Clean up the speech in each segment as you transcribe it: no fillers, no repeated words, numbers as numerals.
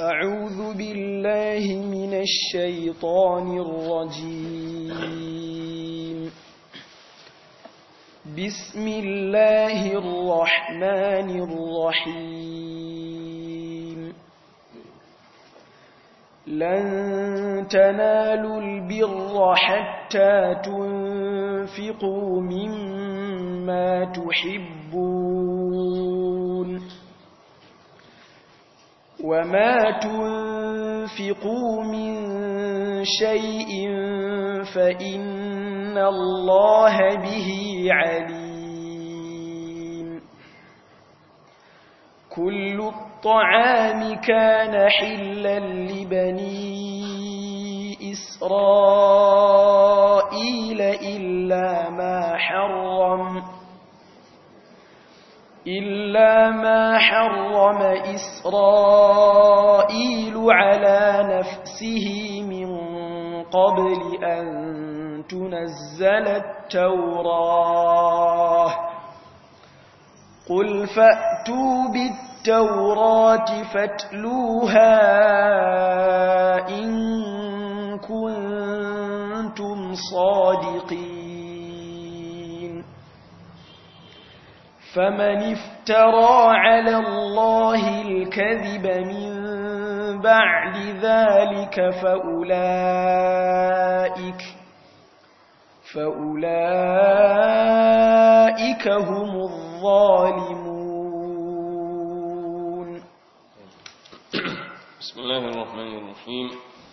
أعوذ بالله من الشيطان الرجيم بسم الله الرحمن الرحيم لن تنالوا البر حتى تنفقوا مما تحبون وما تنفقوا من شيء فإن الله به عليم كل الطعام كان حلا لبني إسرائيل إلا ما حرم إسرائيل على نفسه من قبل أن تنزل التوراة قل فأتوا بالتوراة فاتلوها إن كنتم صادقين فمن افترى على الله الكذب من بعد ذلك فأولئك هم الظالمون. بسم الله الرحمن الرحيم.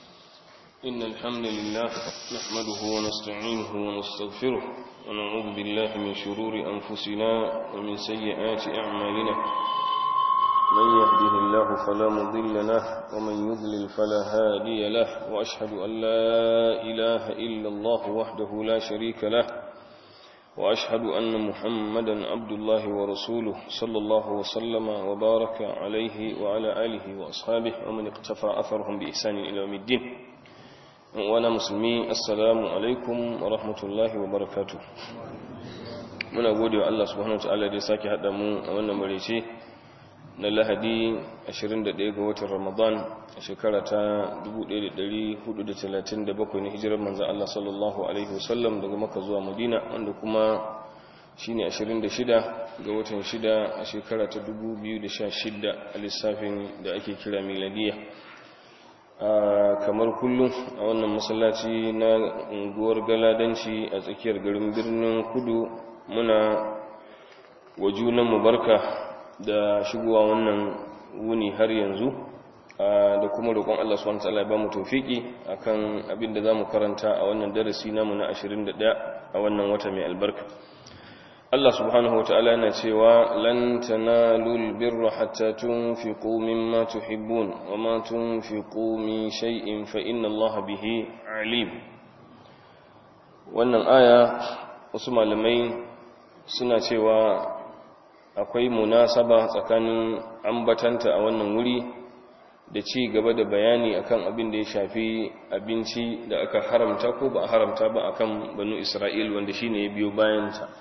إن الحمد لله نحمده ونستعينه ونستغفره ونعوذ بالله من شرور أنفسنا ومن سيئات أعمالنا من يهده الله فلا مضل له ومن يضلل فلا هادي له وأشهد أن لا إله إلا الله وحده لا شريك له وأشهد أن محمدا عبد الله ورسوله صلى الله وسلم وبارك عليه وعلى آله وأصحابه ومن اقتفى أثرهم بإحسان إلى يوم الدين. وانا musulmi assalamu alaikum wa rahmatullahi wa barakatuh. Muna gode wa Allah subhanahu wa ta'ala da ya sake hada mu a wannan marece na Lahadi 21 ga watan Ramadan a shekara ta 1437 na hijirar manzon Allah sallallahu alaihi wasallam daga Makka zuwa Madina, wanda kuma shine 26 ga watan 6 a shekara ta 2016 a lissafin da ake kira miladiya. Kamar kullum a wannan masallaci na unguwar Galadanci a tsakiyar garin Birnin Kudu muna wa junanmu barka da shigowa wannan wuni har yanzu, da kuma roƙon Allah subhanahu wataala ya ba mu tawfiki akan abin da zamu karanta a wannan darasi namu na 21 a wannan wata mai albarka. Allah subhanahu wataala yana cewa lan tanalul birra hatta tunfiqu mimma tuhibbun wama tunfiqu min shay'in fa inna Allaha bihi alim. Wannan aya wasu malamai suna cewa akwai munasaba tsakanin ambatanta a wannan wuri da ci gaba da bayani akan abin da ya shafi abinci da aka haramta ko ba a haramta ba akan banu Isra'il, wanda shine ya biyo bayanta.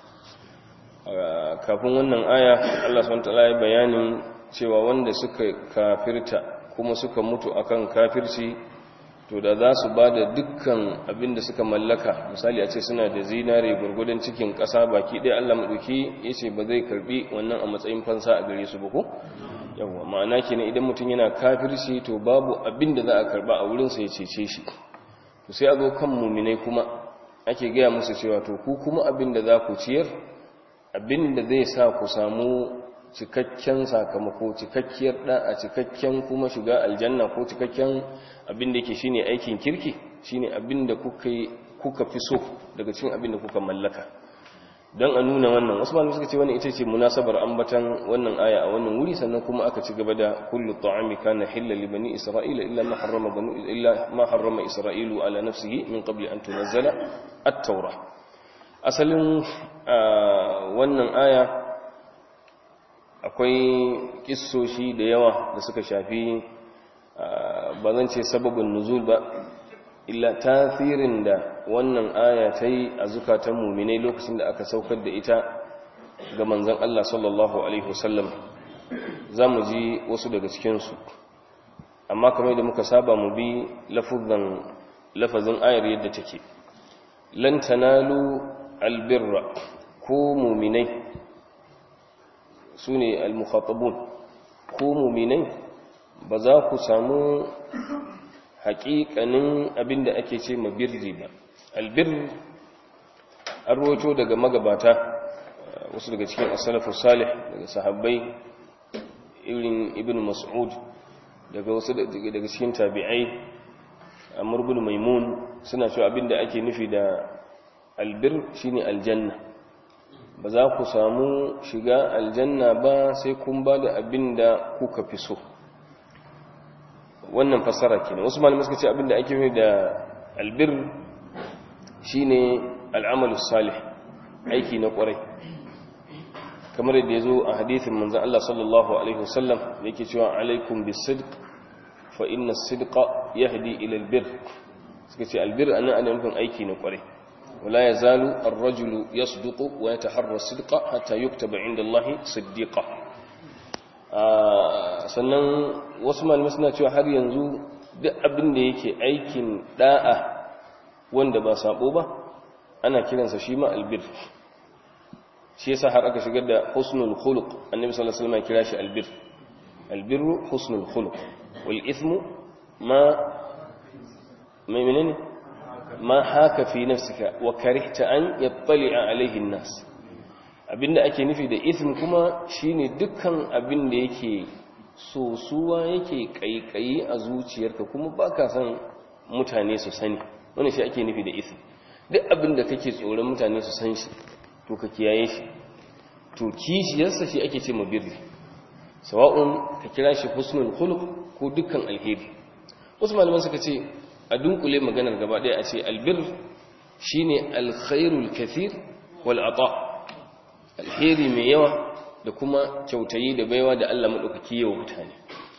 Kafin wannan aya Allah subhanahu wataala ya bayanin cewa wanda suka kafirta kuma suka mutu akan kafirci, to da za su bada dukkan abin da suka mallaka, misali a ce suna da zinare gurgudan cikin ƙasa baki ɗaya, Allah madauki yace ba zai karbi wannan a matsayin fansa a gare su ba ko yawa. Ma'ana kenan idan mutum yana kafirci to babu abin da za a karba a wurin sa ya cece shi. To sai a zo kan mu'minai kuma ake gaya musu cewa to ku kuma abin da za ku ciyar, abin da zai sa ku samu cikakken sakamako, cikakkiyar da'a, cikakken kuma shiga aljanna, ko cikakken abin da yake shine aikin kirki, shine abin da kuka fi so daga cikin abin da kuka mallaka. Dan a nuna wannan, wasu malamai suka ce wannan ita ce munasabar ambatan wannan aya a wannan wuri, sannan kuma aka ci gaba da kullu ta'ami kana hilla li bani isra'ila illa ma harrama isra'ilu ala nafsihi min qabli an tunzala at-taurah. Asalin wannan aya akwai kissoshi da yawa da suka shafi, ba zan ce sababin nuzul ba, illa tasirin da wannan aya ta yi a zukatan muminai lokacin da aka saukar da ita ga manzon Allah sallallahu alaihi wasallam. Za mu ji wasu daga cikinsu. amma kamar da muka saba mu bi lafazin ayar yadda take lan tanalu albirra ko mu'minai sune almukhatabun ko mu'minai ba za ku samu haƙiƙanin abinda ake ce mabirri ba. Albir an roto daga magabata wasu daga cikin as-salafus salih daga sahabbai irin ibn mas'ud daga wasu daga cikin tabi'ai Amr ibn Maimun suna cewa abinda ake nufi da albir shine aljanna. Ba za ku samu shiga aljanna ba sai kun ba da abinda kuka fi so. Wannan fasara kenan. Wasu malamai suka ce abinda ake nufi da albir shine al'amalus salih, aiki na kwarai. Kamar yadda yazo a hadisin manzon Allah sallallahu alaihi wasallam yake cewa alaikum bis-sidq fa inna as-sidqa yahdi ila al-birr. Suka ce albir ana nufin aiki na kwarai. Wala yazalu ar-rajulu yasduqu wa yataharra as-sidqa hatta yuktaba 'inda Allah siddiqa. Sannan wasu malamai suna cewa har yanzu duk abin da yake aikin da'a wanda ba sabo ba ana kiransa shi ma albir. Shi yasa har aka shigar da husnul khuluq. Annabi sallallahu alaihi wasallam ya kira shi albir. Albirru husnul khuluq wal ithmu menene ma haka fi nafsika wa karihta an yattali'a alaihi an-nas. Abinda ake nufi da ithm kuma shine dukkan abin da yake sosuwa yake kaikayi a zuciyarka kuma baka san mutane su sani. Wannan shi ake nufi da ithm. Duk abin da kake tsoron mutane su san shi to ka kiyaye shi. To kishiyarsa shi ake ce mabirri. Sawa'un ka kira shi husnul khuluq ko dukkan alheri. Wasu malaman suka ce a dunkule maganar gaba daya a ce albir shine alkhairul kathir wal ata. Alheri mai yawa da kuma kyautayi da baiwa da Allah madaukaki yawa mutane.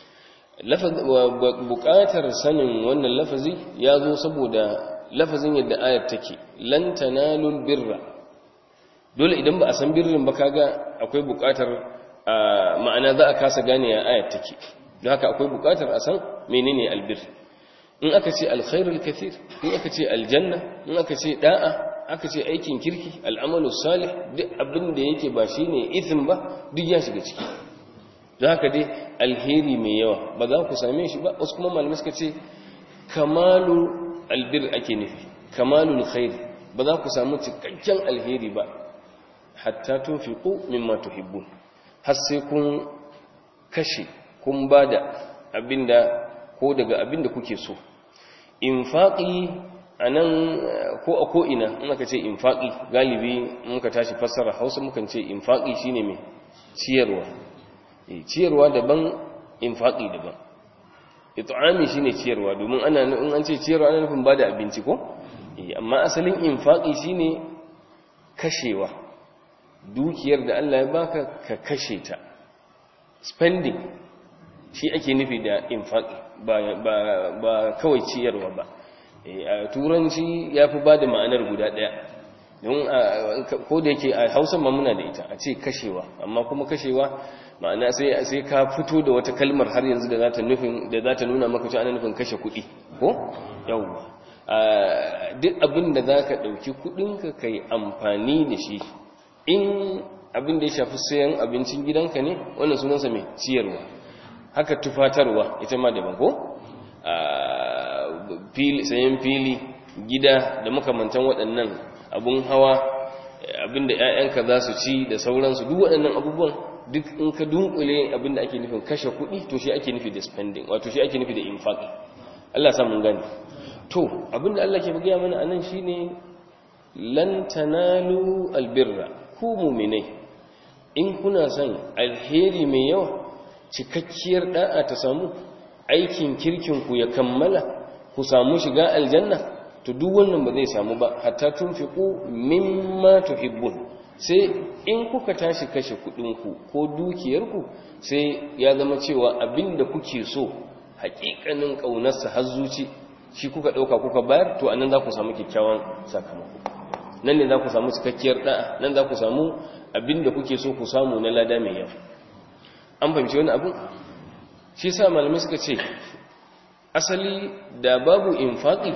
Buƙatar sanin wannan lafazi ya zo saboda lafazin yadda ayar take lan tanalul birra. Dole idan ba a san birrin ba kaga akwai buƙatar ma'ana za a kasa gane ya ayar take. Don haka akwai buƙatar a san menene albir. In aka ce alkhairul kathir, in aka ce aljanna, in aka ce da'a, aka ce aikin kirki, al'amalu salih, duk abin da yake ba shine ithm ba duk ya shiga ciki. Don haka dai alheri mai yawa ba za ku same shi ba. Wasu kuma malamai suka ce kamalu albir ake nufi, kamalul khair, ba za ku samu cikakken alheri ba hatta tunfiqu mimma tuhibbun, har sai kun kashe kun bada abinda ko daga abinda kuke so. Infaqi anan ko a ko ina in aka ce infaqi galibi muka tashi fassara Hausa mukan ce infaqi shine me ciyarwa. Ciyarwa daban, infaqi daban. It'ami shine ciyarwa domin ana in an ce ciyarwa ana nufin bada abinci ko amma asalin infaqi shine kashewa. Dukiyar da Allah ya baka ka kashe ta. Spending shi ake nufi da infaqi ba kawai ciyarwa ba. A turanci yafi bada ma'anar guda daya. Don ko da yake a Hausa ma muna da ita a ce kashewa, amma kuma kashewa ma'ana sai ka fito da wata kalmar har yanzu da za ta nuna maka cewa ana nufin kashe kuɗi ko yawwa. Duk abin da za ka ɗauki kuɗinka ka yi amfani da shi, in abin da ya shafi sayan abincin gidanka ne wannan sunansa mai ciyarwa. Haka tufatarwa ita ma daban ko sayan fili, gida da makamantan waɗannan, abun hawa, abin da 'ya'yanka za su ci da sauransu, duk waɗannan abubuwan duk in ka dunkule abin da ake nufin kashe kuɗi to shi ake nufi da spending, wato shi ake nufi da infaq. Allah sa mun gani. To abin da Allah ke gaya mana anan shine lan tanalu albirra, ku mu'minai in kuna son alheri mai yawa, cikakkiyar da'a ta samu, aikin kirkin ku ya kammala, ku samu shiga aljanna, to duk wannan ba zai samu ba hatta tunfiqu mimma tuhibbun. Sai in kuka tashi kashe kudinku ko dukiyarku sai ya zama cewa abinda kuke so hakikanin kaunarsa har zuci shi kuka dauka kuka bayar, to anan za ku samu kyakkyawan sakamako. Nan ne za ku samu cikakkiyar da'a, nan za ku samu abinda kuke so ku samu na lada mai yawa. An fahimci wani abu? Shi sa malamai suka ce asali da babu infaqi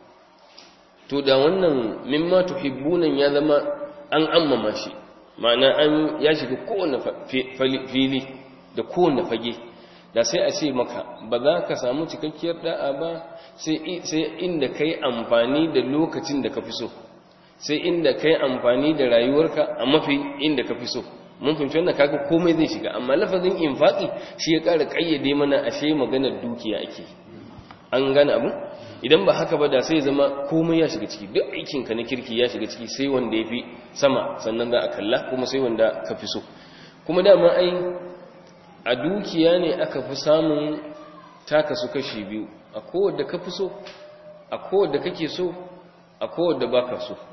to da wannan mimma tuhibbunan ya zama an ammama shi, ma'ana an ya shiga kowane fili da kowane fage, da sai a ce maka ba za ka samu cikakkiyar da'a ba sai inda kai amfani da lokacin da ka fi so, sai inda kai amfani da rayuwarka a mafi inda ka fi so. Mun fahimci wannan, kaga komai zai shiga, amma lafazin infaqi shi ya ƙara ƙayyade mana ashe maganar dukiya ake. An gane abu? Idan ba haka ba da sai zama komai ya shiga ciki, duk aikinka na kirki ya shiga ciki, sai wanda ya fi sama sannan za a kalla, kuma sai wanda ka fi so. Kuma dama ai a dukiya ne aka fi samun taka su kashi biyu, a kowadda ka fi so, a kowadda kake so, a kowadda ba ka so.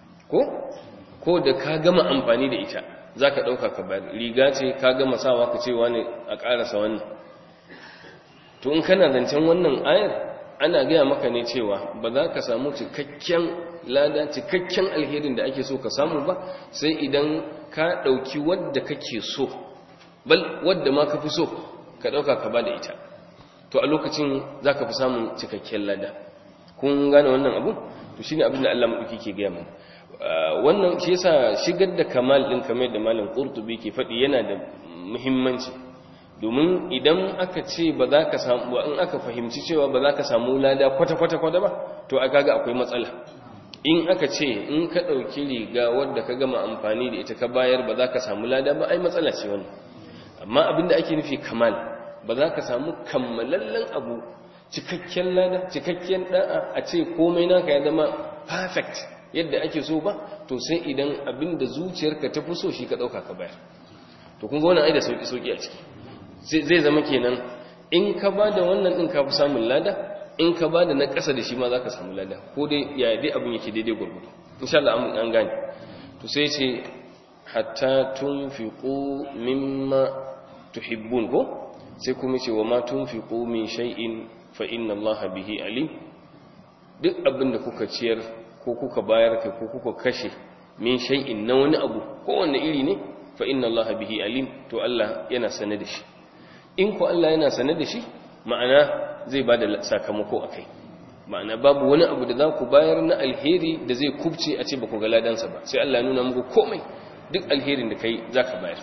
Ko da ka gama amfani da ita za ka ɗauka ka bayar, riga ce ka gama sawa ka cewa ne a ƙarasa wannan. To in kana zancen wannan ayar ana gaya maka ne cewa ba za ka samu cikakken lada, cikakken alherin da ake so ka samu ba, sai idan ka ɗauki wadda kake so, bal wadda ma ka fi so ka ɗauka ka ba da ita, to a lokacin za ka fi samun cikakken lada. Kun gane wannan abu? To shi ne abin da Allah maɗauki ke gaya mana. Wannan shi yasa shigar da kamal ɗin kamar da malam Qurtubi ke faɗi yana da muhimmanci, domin idan aka ce ba za ka samu, in aka fahimci cewa ba za ka samu lada kwata-kwata ba, to a kaga akwai matsala. In aka ce in ka ɗauki riga wadda ka gama amfani da ita ka bayar ba za ka samu lada ba, ai matsala ce wannan. Amma abinda ake nufi kamal, ba za ka samu kammalallen abu, cikakken lada, cikakken da'a, a ce komai naka ya zama perfect yadda ake so ba, to sai idan abinda zuciyarka ta fi so shi ka ɗauka ka bayar. To kun ga wannan ai da sauki a ciki. Zai zama kenan in ka ba da wannan ɗin ka fi samun lada, in ka ba da na ƙasa da shi ma za ka samu lada, ko dai ya dai abin yake daidai gwargwado. Insha Allah an gane. To sai ce hatta tunfiqu mimma tuhibbun, ko sai kuma ce wa ma tunfiqu min shay'in fa inna Allah bihi alim. Duk abin da kuka ciyar ko kuka bayar kai ko kuka kashe min shay'in na wani abu ko wanne iri ne, fa inna Allah bihi alim, to Allah yana sane da shi. In ko Allah yana sane da shi, ma'ana zai bada sakamako akai. Ma'ana babu wani abu da za ku bayar na alheri da zai kubce a ce ba ku ga ladansa ba, sai Allah nuna muku komai, duk alherin da kai zaka bayar.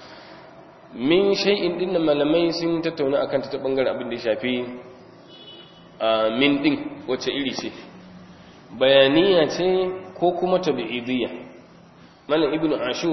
Min shay'in din nan malamai sun tattauna akan ta bangaren abin da ya shafi min din wacce iri ce, bayaniya ce ko kuma tabi'idiyya. Malam Ibn Ashur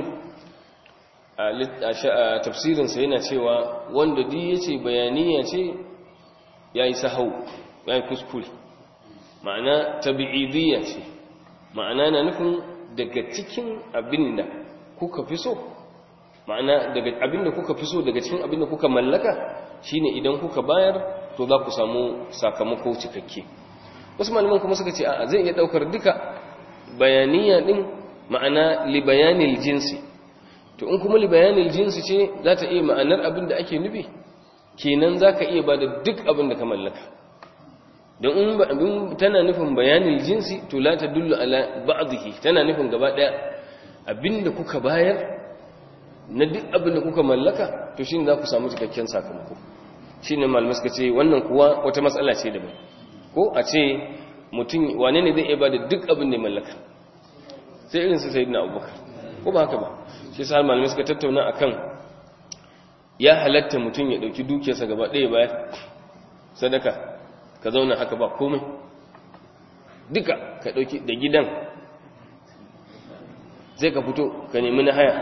a tafsirinsa yana cewa wanda duk yace bayaniya ce yayi sahau, yayi kuskure. Ma'ana tabi'idiyya ce, ma'ana na nufin daga cikin abinda kuka fi so, ma'ana daga abinda kuka fi so daga cikin abinda kuka mallaka shine idan kuka bayar to za ku samu sakamako cikakke. Wasu malaman kuma suka ce a zai iya daukar duka bayaniya din, ma'ana li bayanil jinsi. To in kuma li bayanil jinsi ce za ta iya ma'anar abin da ake nufi, kenan za ka iya ba da duk abin da ka mallaka. Don in abin tana nufin bayanil jinsi to la ta dullu ala ba'dhihi, tana nufin gaba daya abin da kuka bayar na duk abin da kuka mallaka, to shine za ku samu cikakken sakamako. Shine malamai suka ce wannan kuwa wata matsala ce daban. Ko a ce mutum wane ne zai iya ba da duk abin da ya mallaka, sai irin su sayyidina Abubakar, ko ba haka ba? Shi sa malamai suka tattauna akan ya halatta mutum ya dauki dukiyarsa gaba ɗaya bayar sadaka, ka zauna haka ba komai, duka ka dauki da gidan sai ka fito ka nemi na haya,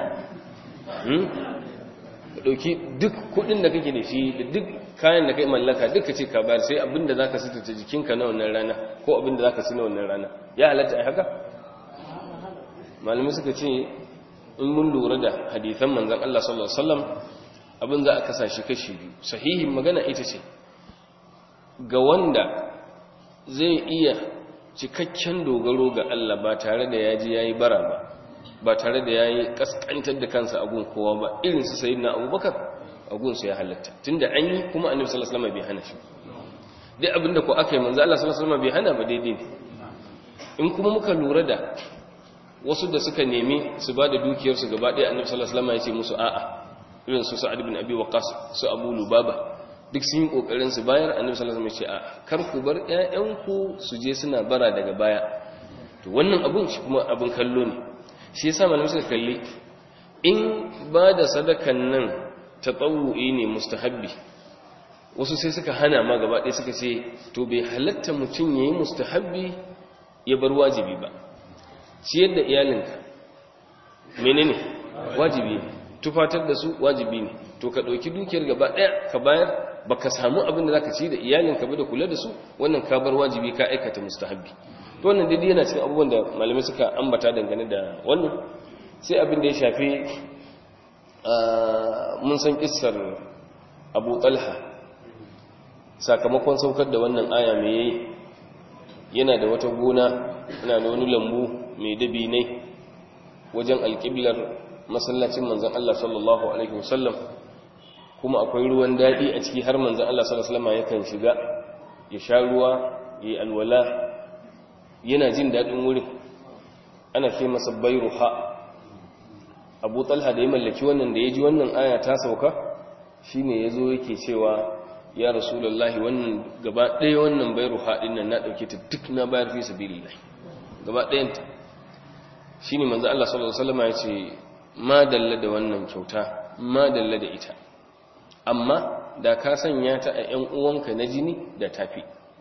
ka dauki duk kudin da kake da shi da duk kayan da kai mallaka duka ce ka bayar, sai abinda zaka sutura jikinka na wannan rana ko abinda zaka ci na wannan rana. Ya halatta ai haka? Malamai suka ce in mun lura da hadisan manzon Allah sallallahu alaihi wasallam, abin za a kasa shi kashi biyu. Sahihin magana ita ce ga wanda zai iya cikakken dogaro ga Allah ba tare da yaji yayi bara ba tare da yayi kaskantar da kansa a gun kowa ba, irin su sayyidina Abubakar, a gun su ya halatta tunda an yi kuma Annabi sallallahu alaihi wasallam bai hana shi. Duk abinda ko aka yi manzo Allah sallallahu alaihi wasallam bai hana ba daidai ne. In kuma muka lura da wasu da suka nemi su ba da dukiyarsu gaba ɗaya, Annabi sallallahu alaihi wasallam ya ce musu a'a, irin su Sa'ad ibn Abi Waqqas, su Abu Lubaba, duk sun yi kokarin su bayar. Annabi sallallahu alaihi wasallam ya ce a kar ku bar ƴaƴanku su je suna bara daga baya. To wannan abun shi kuma abun kallo ne, shi yasa malamai suka kalli in ba da sadakan nan tatawu'i ne mustahabbi, wasu sai suka hana ma gaba ɗaya suka ce to bai halatta mutum yayi mustahabbi ya bar wajibi ba. Ciyar da iyalinka menene wajibi ne, tufatar da su wajibi ne, to ka ɗauki dukiyar gaba ɗaya ka bayar baka samu abin da zaka ci da iyalinka ba da kula da su, wannan ka bar wajibi ka aikata mustahabbi. To wannan dai yana cikin abubuwan da malamai suka ambata dangane da wannan. Sai abin da ya shafi mun san kissar Abu Talha sakamakon saukar da wannan aya mai yayi, yana da wata gona, yana da wani lambu mai dabinai wajen alƙiblar masallacin manzon Allah sallallahu alaihi wasallam, kuma akwai ruwan dadi a ciki har manzon Allah sallallahu alaihi wasallam yakan shiga ya sha ruwa ya alwala, yana jin dadin wurin. Ana ce masa Bayruha. Abu Talha da ya mallaki wannan, da ya ji wannan aya ta sauka, shine yazo yake cewa ya Rasulullahi, wannan gaba ɗaya wannan Bayruha din nan na dauke ta duk na bayar fi sabilillah gaba ɗayanta. Shine manzo Allah sallallahu alaihi wasallam ya ce ma dalla da wannan kyauta, ma dalla da ita, amma da ka sanya ta a ƴan uwanka na jini da tafi.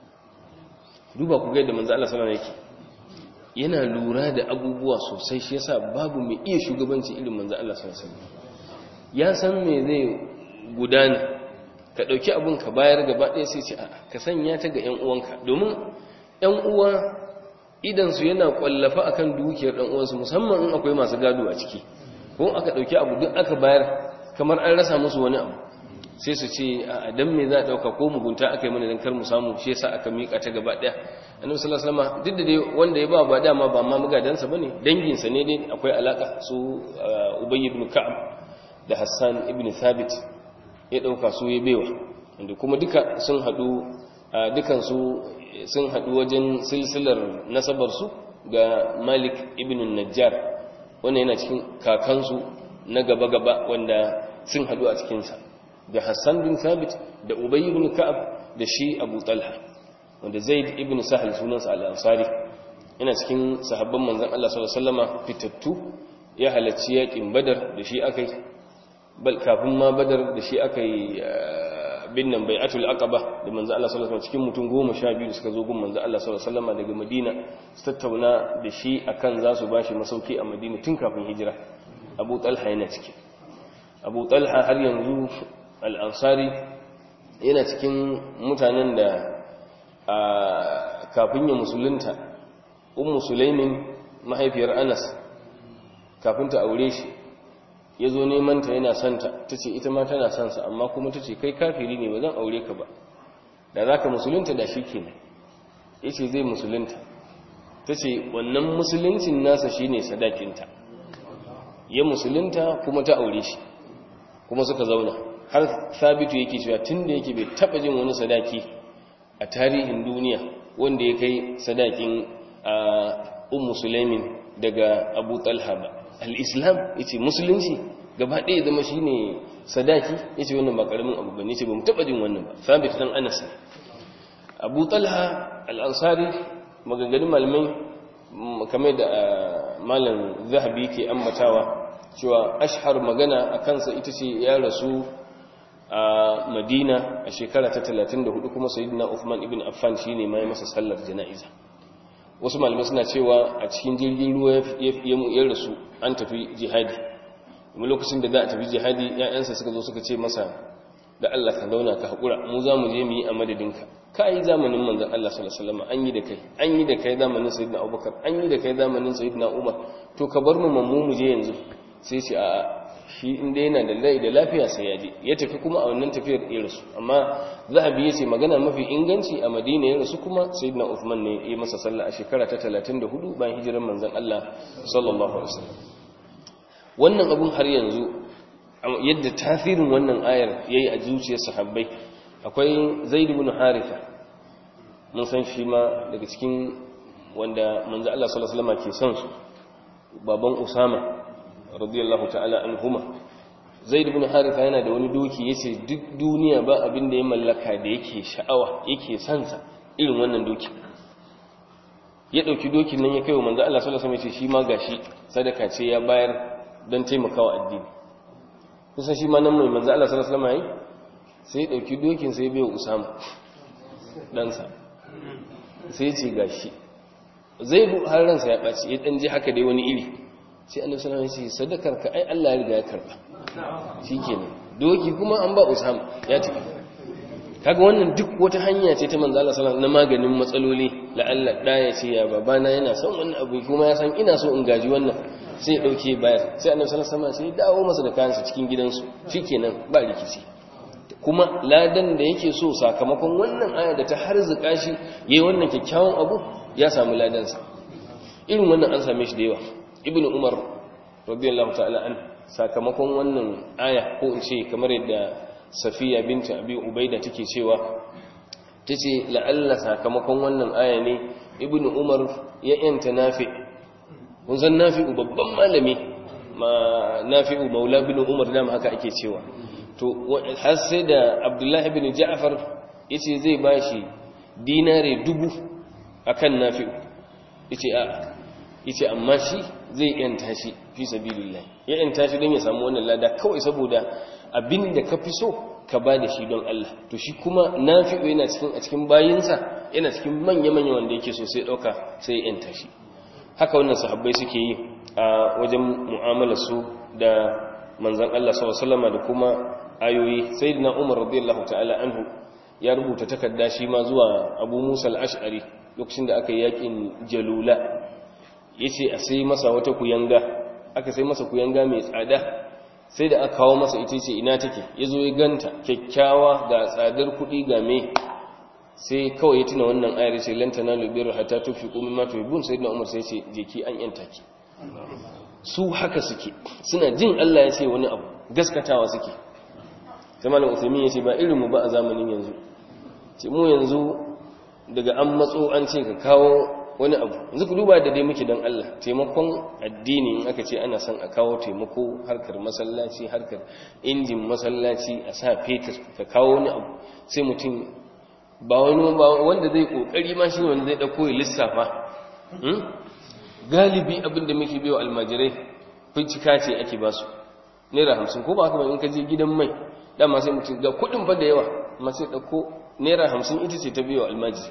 Duba ku ga yadda manzo Allah sallallahu alaihi wasallam yake, yana lura da abubuwa sosai, shi yasa babu mai iya shugabanci irin manzo Allah sallallahu alaihi wasallam. Ya san me zai gudana, ka dauki abun ka bayar gaba ɗaya, sai ce a'a ka sanya ta ga ƴan uwanka, domin ƴan uwa idan su yana kwallafa akan dukiyar ɗan uwansu, musamman in akwai masu gado a ciki. Ko aka dauki abu duk aka bayar kamar an rasa musu wani abu, sai su ce a dan me za a dauka, ko mugunta aka yi mana dan kar mu samu, shi yasa aka mika ta gaba ɗaya. Annabi sallallahu alaihi wasallam duk da dai wanda ya ba dama ba ma magadansa bane, danginsa ne dai akwai alaka, su Ubay ibn Ka'ab da Hassan ibn Thabit ya dauka su ya baiwa, inda kuma duka sun hadu, dukan sun hadu wajen silsilar nasabar su ga Malik ibn Najjar. Wannan yana cikin kakansu na gaba wanda sun hadu a cikin sa, da Hassan bin Thabit da Ubay ibn Ka'ab da shi Abu Talha, wanda Zaid ibn Sahal sunansa al-Ansari, yana cikin sahabban manzon Allah sallallahu alaihi wasallama fitattu, ya halarci yakin Badar da shi akai, bal kafin ma Badar da shi akai binnan bai'atul aqaba da manzon Allah sallallahu alaihi wasallam, cikin mutum 12 da suka zo gun manzon Allah sallallahu alaihi wasallama daga Madina su tattauna da shi akan za su bashi masauki a Madina tun kafin hijira. Abu Talha yana ciki. Abu Talha har yanzu al-Ansari yana cikin mutanen da kafin ya musulunta, Ummu Sulaimin mahaifiyar Anas, kafin ta aure shi ya zo neman ta, yana santa, ta ce ita ma tana sansa, amma kuma ta ce kai kafiri ne ba zan aure ka ba, da za ka musulunta da shi ke ne. Ya ce zai musulunta, ta ce wannan musuluncin nasa shi ne sadakinta. Ya musulunta kuma ta aure shi, kuma suka zauna har Sabitu yake cewa tun da yake bai taɓa jin wani sadaki a tarihin duniya wanda ya kai sadakin Ummu Sulaimin daga Abu Talha ba. Al-Islam yace musulunci gaba ɗaya zama shine sadaki, yace wannan ba karamin abu bane, yace ba mu taba jin wannan ba. Sabit dan Anas. Abu Talha al-Ansari, maganganun malamai kamar da malam Zahabi ke ambatawa cewa ashhar magana akan sa ita ce ya rasu a Madina a shekara ta 34, kuma Sayyidina Uthman ibn Affan shine mai masa sallar jana'iza. Wasu malamai suna cewa a cikin jirgin ruwa ya rasu, an tafi jihadi. Kuma lokacin da za a tafi jihadi, ƴaƴansa suka zo suka ce masa da Allah ka zauna ka haƙura, mu za mu je mu yi a madadinka. Ka yi zamanin manzon Allah sallallahu alaihi wasallam, an yi da kai zamanin Sayyidina Abubakar, an yi da kai zamanin Sayyidina Umar, to ka bar mu mu je yanzu. Sai ce a'a, shi inda yana da rai da lafiya sai ya je. Ya tafi kuma a wannan tafiyar ya rasu. Amma Zahabi ya ce magana mafi inganci a Madina ya rasu, kuma Sayyidina Uthman ne ya masa sallah a shekara ta 34 bayan hijiran manzon Allah sallallahu alaihi wasallam. Wannan abun har yanzu yadda tasirin wannan ayar yayi a zuciyar sahabbai, akwai Zaid ibn Haritha, mun san shi ma daga cikin wanda manzon Allah sallallahu alaihi wasallam ke son su, baban Usama radiyallahu ta'ala anhuma, Zaid ibn Haritha yana da wani doki yace duk duniya ba abin da ya mallaka da yake sha'awa yake sansa irin wannan doki. Ya dauki dokin nan ya kai wa manzo Allah sallallahu alaihi wasallam yace shi ma gashi sadaka ce ya bayar don taimakawa addini. Kusan shi ma nan mai manzo Allah sallallahu alaihi wasallam sai ya dauki dokin sai ya bai Usama dan sa. Sai ya ce gashi. Zaid har ransa ya baci ya dan ji haka dai wani iri. Sai Annabi sallallahu alaihi wasallam ya ce sadakarka ai Allah ya riga ya karba. Shikenan doki kuma an ba Usama ya tafi. Kaga wannan duk wata hanya ce ta manzo Allah sallallahu alaihi wasallam na maganin matsaloli la'alla da ya ce ya babana yana son wannan abu kuma ya san ina so in gaji wannan sai ya dauke bayar sai Annabi sallallahu alaihi wasallam sai ya dawo masa da kayansa cikin gidansu shikenan ba rikici kuma ladan da yake so sakamakon wannan aya da ta harzuka shi yayin wannan kyakkyawan abu ya samu ladan sa irin wannan an same shi da yawa Ibn Umar radiyallahu ta'ala an sakamakon wannan aya ko in ce kamar yadda Safiya binti Abi Ubaida take cewa tace la'alla sakamakon wannan aya ne Ibn Umar ya yanta Nafi mun san Nafi babban malami ma Nafi maula bin Umar da haka ake cewa to har sai da Abdullah ibn Ja'far yace zai bashi dinare 1000 akan Nafi yace amma shi zai yanta shi fi sabilillah ya yanta shi don ya samu wannan lada kawai saboda abinda ka fi so ka ba da shi don Allah to shi kuma Nafi'u yana cikin a cikin bayinsa yana cikin manya-manya wanda yake so sai dauka sai ya yanta shi haka wannan sahabbai suke yi a wajen mu'amalar su da manzon Allah sallallahu alaihi wasallam da kuma ayoyi sayyidina Umar radiyallahu ta'ala anhu ya rubuta takarda shi ma zuwa Abu Musa al-Ash'ari lokacin da aka yi yakin Jalula yace a sai masa wata kuyanga aka sai masa kuyanga mai tsada sai da aka kawo masa ita ce ina take yazo ya ganta kyakkyawa ga tsadar kuɗi ga me sai kawai ya tuna wannan ayar ce lan tanalu birra hatta tunfiqu mimma tuhibbun sayyidina Umar sai ya ce je ki an yanta ki su haka suke suna jin Allah ya ce wani abu gaskatawa suke sai malam Uthaymeen ya ce ba irin mu ba a zamanin yanzu ce mu yanzu daga an matso an ce ka kawo wani abu yanzu ku duba da dai muke don Allah taimakon addini in aka ce ana son a kawo taimako harkar masallaci harkar injin masallaci a sa fetur ka kawo wani abu sai mutum ba wanda zai kokari ma shi wanda zai dauko ya lissafa galibi abin da muke biyo almajirai fincika ce ake ba su naira 50 ko ba haka ba in ka je gidan mai dama sai mutum ga kudin fa da yawa amma sai dauko naira 50 ita ce ta biyo almajiri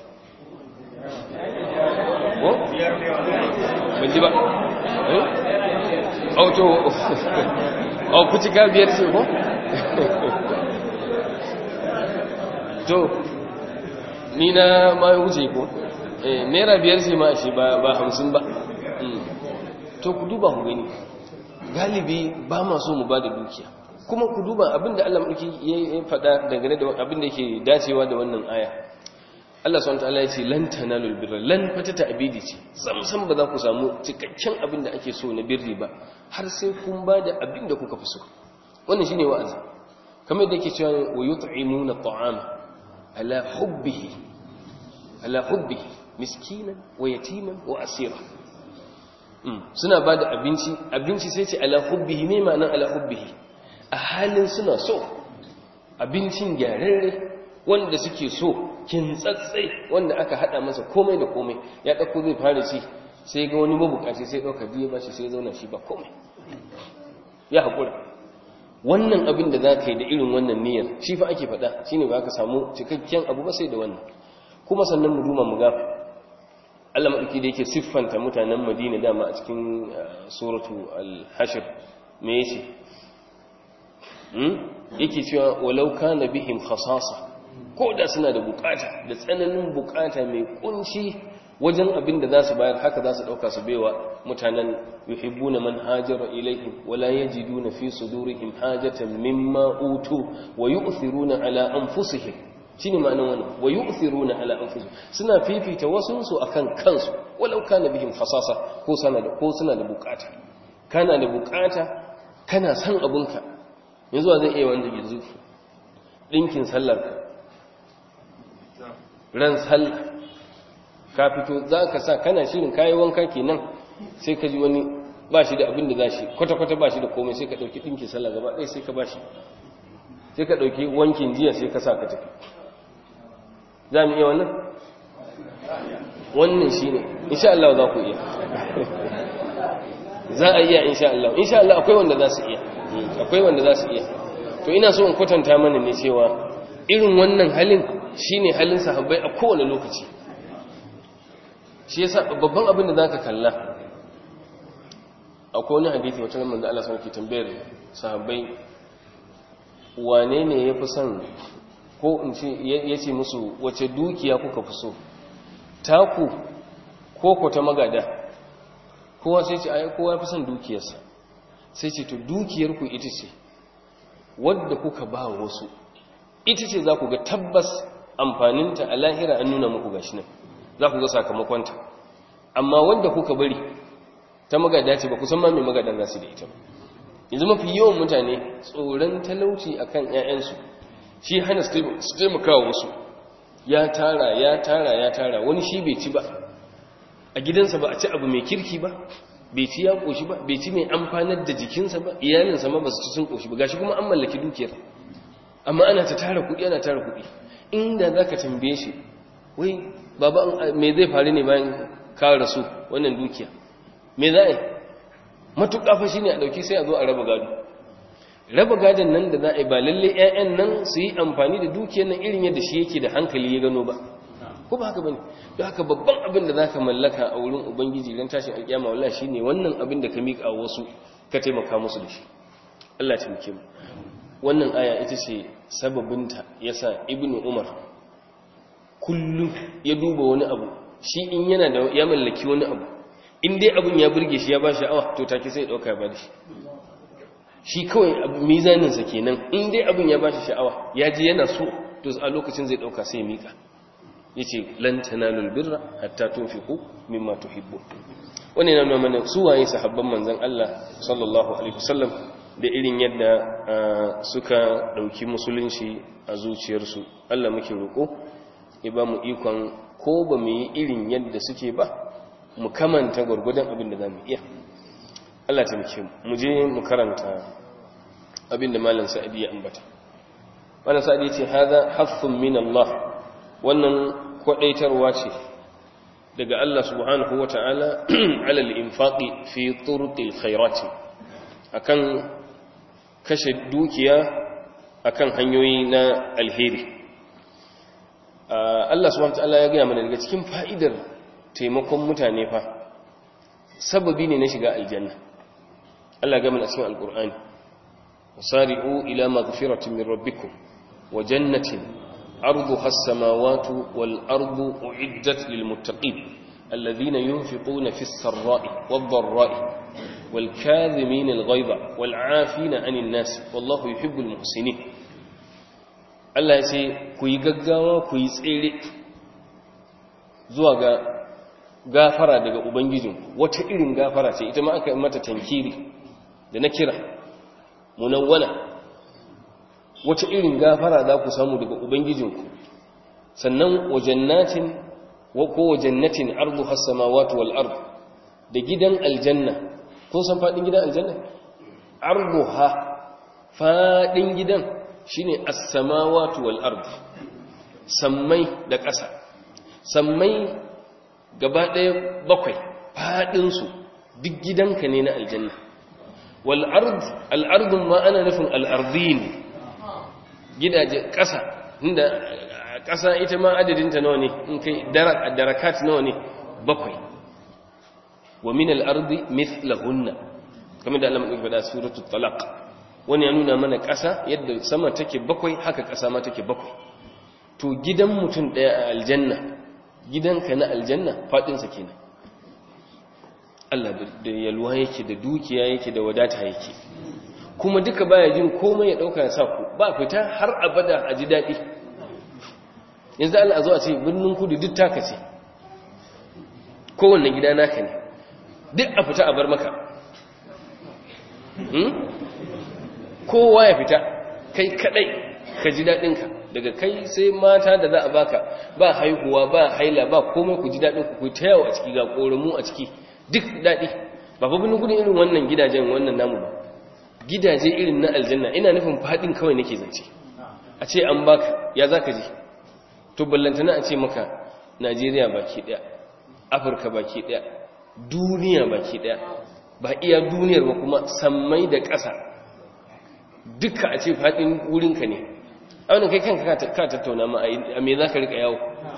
ko? ban ji ba? auto kucika biyar ce ko? to ni na ma wuce ko? naira biyar ce ma shi ba 50 ba to ku duba ku gani galibi ba ma so mu ba da dukiya kuma ku duba abinda Allah mulki ya faɗa dangane da abinda yake dacewa da wannan aya Allah subhanahu wataala ya ce lan tanalul birra lan fatata abidi ce samsam ba za ku samu cikakken abin da ake so na birri ba har sai kun ba da abin da kuka fi so wannan shine wa'azi kamar da yake cewa wa yut'imuna at'ama ala hubbihi miskinan wa yatiman wa asira suna ba da abinci sai ce ala hubbihi me ma'anar ala hubbihi a halin suna so abincin gyararre wanda suke so kintsatsai wanda aka hada masa komai da komai ya dauko zai fara ci sai ga wani mabukaci sai dauka biye ba shi sai zauna shi ba komai ya hakura wannan abin da zaka yi da irin wannan niyyar shi fa ake fada shine ba ka samu cikakken abu ba sai da wannan kuma sannan mu duma mu ga Allah madauki da yake siffanta mutanen Madina dama a cikin suratu al-hashr me yace yake cewa walau kana bihim khasasa ko da suna da bukata da tsananin bukata mai kunci wajen abin da za su bayar haka za su dauka su baiwa mutanen yuhibbuna man hajara ilaihim wala yajiduna fi sudurihim hajatan mimma utu wa yu'thiruna ala anfusihim shine ma'anar wannan wa yu'thiruna ala anfusihim suna fifita wasun su akan kansu walau kana bihim khasasa ko suna da bukata kana da bukata kana san abunka yanzu zai iya wanda yanzu dinkin sallarka ran sallah ka fito za ka sa kana shirin kayi wanka kenan sai ka ji wani ba shi da abin da za shi kwata-kwata ba shi da komai sai ka ɗauki ɗinki sallah gaba ɗaya sai ka ba shi sai ka ɗauki wankin jiya sai ka sa ka tafi za mu iya wannan? Wannan shi ne insha Allah za ku iya za a iya insha Allah akwai wanda za su iya to ina so in kwatanta mana ne cewa irin wannan halin shine halin sahabbai a kowane lokaci shi yasa babban abin da zaka kalla akwai wani hadisi wata manzo Allah sun ke tambayar sahabbai wane ne yafi son ko in ce yace musu wace dukiya kuka fi so taku ko ta magada kowa sai ce ai kowa fi son dukiyarsa sai ce to dukiyar ku ita ce wadda kuka ba wasu ita ce za ku ga tabbas amfaninta a lahira an nuna muku gashi nan za ku ga sakamakonta amma wanda kuka bari ta magada ce ba ku san ma mai magadan za su da ita ba yanzu mafi yawan mutane tsoron talauci akan 'ya'yansu shi hana su taimaka wasu ya tara wani shi bai ci ba a gidansa ba a ci abu mai kirki ba bai ci ya koshi ba bai ci mai amfanar da jikinsa ba iyalinsa ma ba su ci sun koshi ba gashi kuma an mallaki dukiyar amma ana ta tara kuɗi inda za ka tambaye shi wai baba me zai faru ne bayan ka rasu wannan dukiya me za a yi matuƙa fa shine a ɗauki sai a zo a raba gadon nan da za a yi ba lalle 'ya'yan nan su yi amfani da dukiyar nan irin yadda shi yake da hankali ya gano ba ko ba haka bane don haka babban abin da zaka mallaka a wurin ubangiji ran tashin alƙiyama wallahi shine wannan abin da ka mika wasu ka taimaka musu da shi Allah ya taimake mu wannan aya ita ce sababinta yasa ibnu umar kullum ya duba wani abu shi in yana da ya mallaki wani abu in dai abin ya burge shi ya ba sha'awa to take sai ya dauka ya ba da shi kawai mizaninsa kenan in dai abin ya ba shi sha'awa ya ji yana so to a lokacin zai dauka sai ya mika yace lan tanalul birra hatta tunfiqu mimma tuhibbu wannan yana nuna su waye sahabban manzon Allah sallallahu alaihi wasallam da irin yadda suka dauki musulunci a zuciyarsu Allah muke roko ya ba mu ikon ko ba mu yi irin yadda suke ba mu kamanta gurgudan abin da zamu iya Allah ta muke mu je mu karanta abin da malam Sa'idi ya ambata malam Sa'idi ya ce hada haffun min Allah wannan kwadaitarwa ce daga Allah subhanahu wata'ala alal infaqi fi turuqil khairati akan kashe dukiya akan hanyoyi na alheri Allah subhanahu wata'ala ya gaya mana daga cikin fa'idar taimakon mutane fa sababi ne na shiga aljanna Allah ya gaya mana cikin alqur'ani wasari'u ila maghfiratin min rabbikum wa jannatin عرضها السماوات والأرض أعدت للمتقين الذين ينفقون في السراء والضراء والكاذمين الغيظ والعافين عن الناس والله يحب المحسنين Allah ya ce ku yi gaggawa ku yi tsere zuwa ga gafara daga Ubangijin wata irin gafara ce ita ma aka mata tankiri da na kira munawwana wata irin gafara za ku samu daga Ubangijinku sannan wajannatin ko wajannatin ardu has-samawati wal ard da gidan aljanna kun san fadin gidan aljanna arduha fadin gidan shine as-samawati wal ard sammai da ƙasa sammai gaba ɗaya bakwai fadin su duk gidanka ne na aljanna wal ard al ard ma ana nufin al ardin gidaje ƙasa inda ƙasa ita ma adadinta nawa ne in kai darakat nawa ne bakwai wa min al-ardi mithlahunna kamar da Allah mai faɗa suratul talaq wani ya nuna mana ƙasa yadda sama take bakwai haka ƙasa ma take bakwai to gidan mutum ɗaya a aljanna gidanka na aljanna fadin sa kenan Allah da yalwa yake da dukiya yake da wadata yake kuma duka baya jin komai ya dauka ya sa ku ba fita har abada a ji dadi yanzu Allah a zo a ce birnin kudu duk taka ce kowanne gida naka ne duk a fita a bar maka kowa ya fita kai kadai ka ji dadin ka daga kai sai mata da za a baka ba haihuwa ba haila ba komai ku ji dadin ku ta yawo a ciki ga koramu a ciki duk dadi ba fa bin gudun irin wannan gidajen wannan namu ba, gidaje irin na aljanna, ina nufin fadin kawai nake zance. A ce an baka ya zaka ji, to ballantana a ce maka Najeriya baki daya, Afirka baki daya, duniya baki daya, ba iya duniyar ba kuma sammai da ƙasa duka a ce fadin wurinka ne. A wannan kai kanka ka tattauna ma a me zaka rika yawo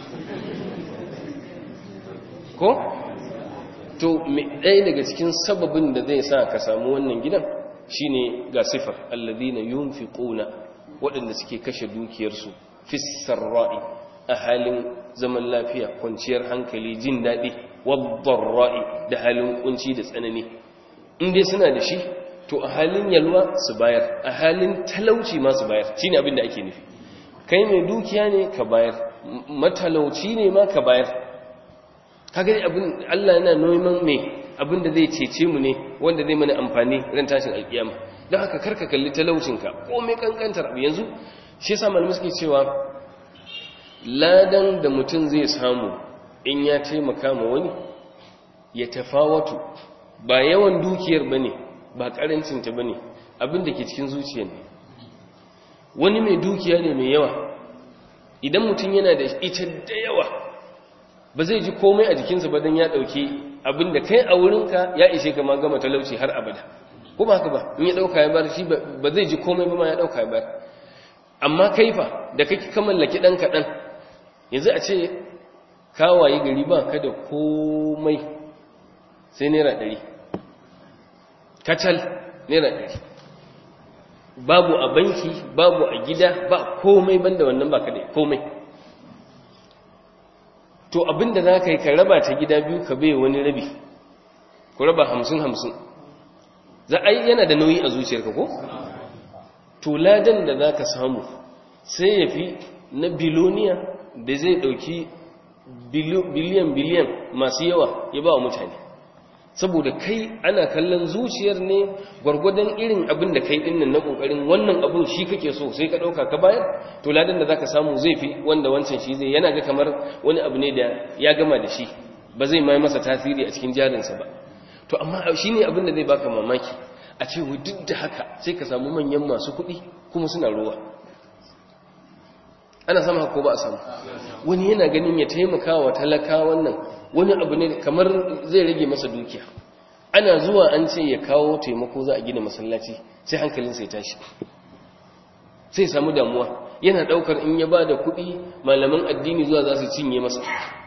ko? To ɗaya daga cikin sababin da zai sa ka samu wannan gidan shine ga sifar alladhina yunfiquna, waɗanda suke kashe dukiyarsu fis-sarra'i, a halin zaman lafiya, kwanciyar hankali, jin daɗi, wad-dharra'i, da halin kunci da tsanani. In dai suna da shi to a halin yalwa su bayar, a halin talauci ma su bayar, shine abin da ake nufi. Kai mai dukiya ne ka bayar, matalauci ne ma ka bayar. Kaga abin Allah yana neman me abin da zai cece mu ne, wanda zai mana amfani ran tashin alkiyama. Don haka karka kalli talaucinka ko mai kankantar abu. Yanzu shi yasa malamai suke cewa ladan da mutum zai samu in ya taimaka ma wani ya tafawatu, ba yawan dukiyar bane, ba karancin ta bane, abin da ke cikin zuciyar ne. Wani mai dukiya ne mai yawa, idan mutum yana da ita da yawa ba zai ji komai a jikinsa ba don ya ɗauki abin da kai a wurinka ya ishe ka ma gama talauci har abada, ko ba haka ba? In ya ɗauka ya bar shi ba zai ji komai ba ma ya ɗauka ya bar. Amma kaifa da kake ka mallaki ɗan kaɗan, yanzu a ce kawaye gari ba ka da komai sai naira 100 kacal, naira 100, babu a banki, babu a gida, ba komai banda wannan, ba ka da komai. To abinda za ka yi ka raba ta gida biyu, ka bai wani rabi, ku raba 50-50, za a yi yana da nauyi a zuciyarka ko? To ladan da za ka samu sai ya fi na biloniya da zai ɗauki biliyan masu yawa ya ba wa mutane. Saboda kai ana kallon zuciyar ne, gwargwadon irin abin da kai ɗinnan na ƙoƙarin wannan abin shi kake so sai ka ɗauka ka bayar, to ladan da za ka samu zai fi wanda wancan shi zai, yana ga kamar wani abu ne da ya gama da shi, ba zai mai masa tasiri a cikin jarinsa ba. To amma shi ne abin da zai baka mamaki, a ce duk da haka sai ka samu manyan masu kuɗi kuma suna ruwa. Ana samu haka ko ba a samu? Wani yana ganin ya taimaka wa talaka wannan wani abu ne kamar zai rage masa dukiya. Ana zuwa an ce ya kawo taimako za a gina masallaci, sai hankalinsa ya tashi, sai samu damuwa. Yana daukar in ya bada kuɗi malaman addini zuwa za su cinye masa.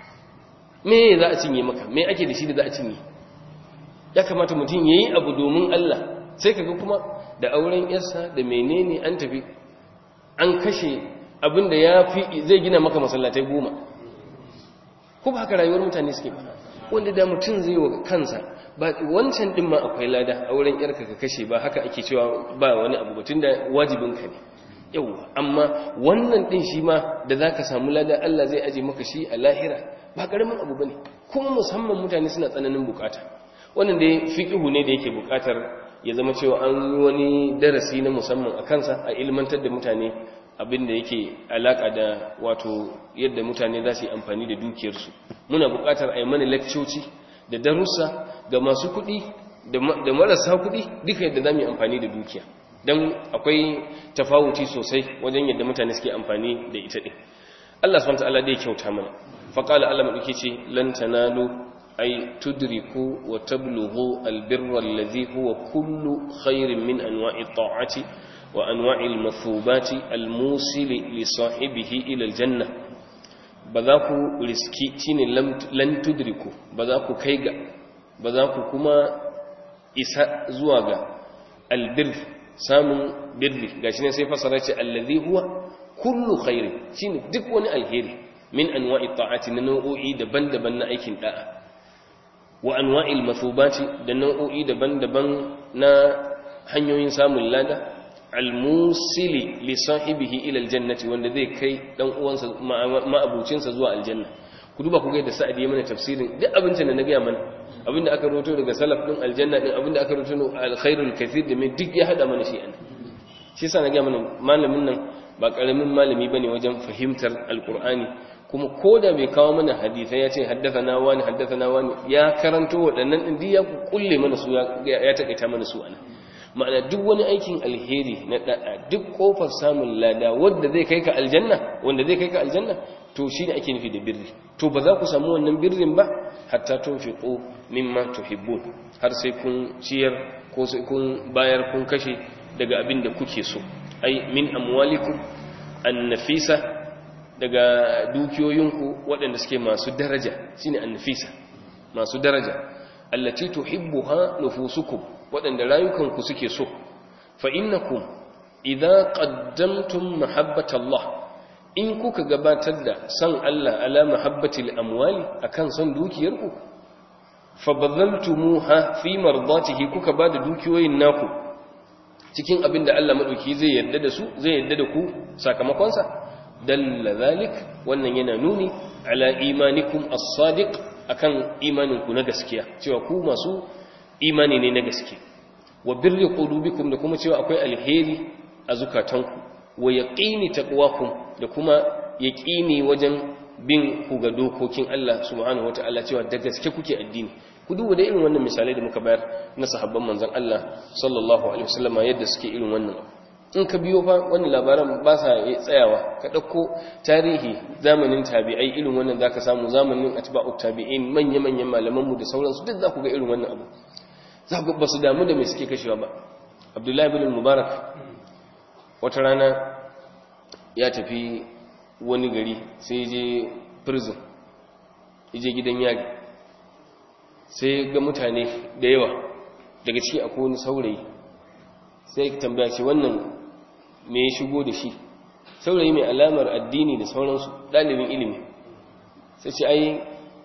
Me za a cinye maka? Me ake da shi da za a cinye? Ya kamata mutum yayi abu domin Allah. Sai kaga kuma da auren yarsa da menene an tafi an kashe abinda yafi zai gina maka masallatai 10. Ko ba haka rayuwar mutane suke ba? Wanda da mutum zai wa kansa, ba wancan din ma akwai lada, auren yarka ka kashe, ba haka ake cewa ba wani abu batun da wajibinka ne. Yauwa, amma wannan din shi ma da zaka samu lada Allah zai aje maka shi a lahira, ba karamin abu bane. Kuma musamman mutane suna tsananin bukata. Wannan dai fiqhu ne da yake bukatar ya zama cewa an yi wani darasi na musamman a kansa, a ilmantar da mutane abin da yake alaka da wato yadda mutane za su yi amfani da dukiyarsu. Muna buƙatar a yi mana lekcoci da darussa ga masu kuɗi da marasa kuɗi, duka yadda za mu yi amfani da dukiya, don akwai tafawuci sosai wajen yadda mutane suke amfani da ita ɗin. Allah subhanahu wa ta'ala dai kyauta mana. Faqala Allah madauki ce lan tanalu ay tudriku wa tablughu albirra alladhi huwa kullu khairin min anwa'i ta'ati wa anwa'il mathubati almusili li sahibihi ila aljanna. Ba za ku riski shine lan tudriku, ba za ku kai ga, ba za ku kuma isa zuwa ga albir, samun birri. Gashi ne sai fasara ce alladhi huwa kullu khairin, shine duk wani alheri, min anwa'i ta'ati, na nau'o'i daban-daban na aikin da'a, wa anwa'il mathubati, da nau'o'i daban-daban na hanyoyin samun lada, almusili li sahibihi ila aljannati, wanda zai kai dan uwansa ma'abucinsa zuwa aljanna. Ku duba ku ga da Sa'adi ya mana tafsirin duk abincin da na ga mana, abinda aka roto daga salaf din aljanna din, abinda aka roto alkhairul kathir da mai duk ya hada mana shi an. Shi yasa na ga mana malamin nan ba karamin malami bane wajen fahimtar alqur'ani kuma koda bai kawo mana hadisi ya ce haddathana wani ya karanto waɗannan din ya kulle mana su ya takaita mana su ana ma'ana duk wani aikin alheri na da'a duk kofar samun lada wanda zai kai ka aljanna to shine ake nufi da birri to ba za ku samu wannan birrin ba hatta tunfiqu mimma tuhibbun har sai kun ciyar ko sai kun bayar kun kashe daga abin da kuke so ai min amwalikum annafisa daga dukiyoyinku waɗanda suke masu daraja shine annafisa masu daraja allati tuhibbuha nufusukum waɗanda rayukanku suke so fa innakum idza qaddamtum mahabbatallah in kuka gabatar da san Allah ala mahabbatil amwali akan son dukiyarku fa badaltumuha fi mardatihi kuka bada dukiyoyin naku cikin abinda Allah madauki zai yarda da su zai yarda da ku sakamakon sa dalla zalik wannan yana nuni ala imanikum as-sadiq akan imaninku na gaskiya cewa ku masu imani ne na gaske wa birri qulubikum da kuma cewa akwai alheri a zukatanku wa yaqini taqwakum da kuma yaqini wajen bin ku ga dokokin Allah subhanahu wataala cewa da gaske kuke addini ku duba da irin wannan misalai da muka bayar na sahabban manzon Allah sallallahu alaihi wasallama yadda suke irin wannan in ka biyo fa wannan labaran ba sa tsayawa ka dauko tarihi zamanin tabi'ai irin wannan zaka samu zamanin atba'ut tabi'in manya-manyan malaman mu da sauransu duk za ku ga irin wannan abu za ku ba su damu da me suke kashewa ba Abdullahi ibn Mubarak wata rana ya tafi wani gari sai je prison je gidan yari sai ga mutane da yawa daga ciki akwai wani saurayi sai ka tambaya ce wannan me ya shigo da shi saurayi mai alamar addini da sauransu ɗalibin ilimi sai ce ai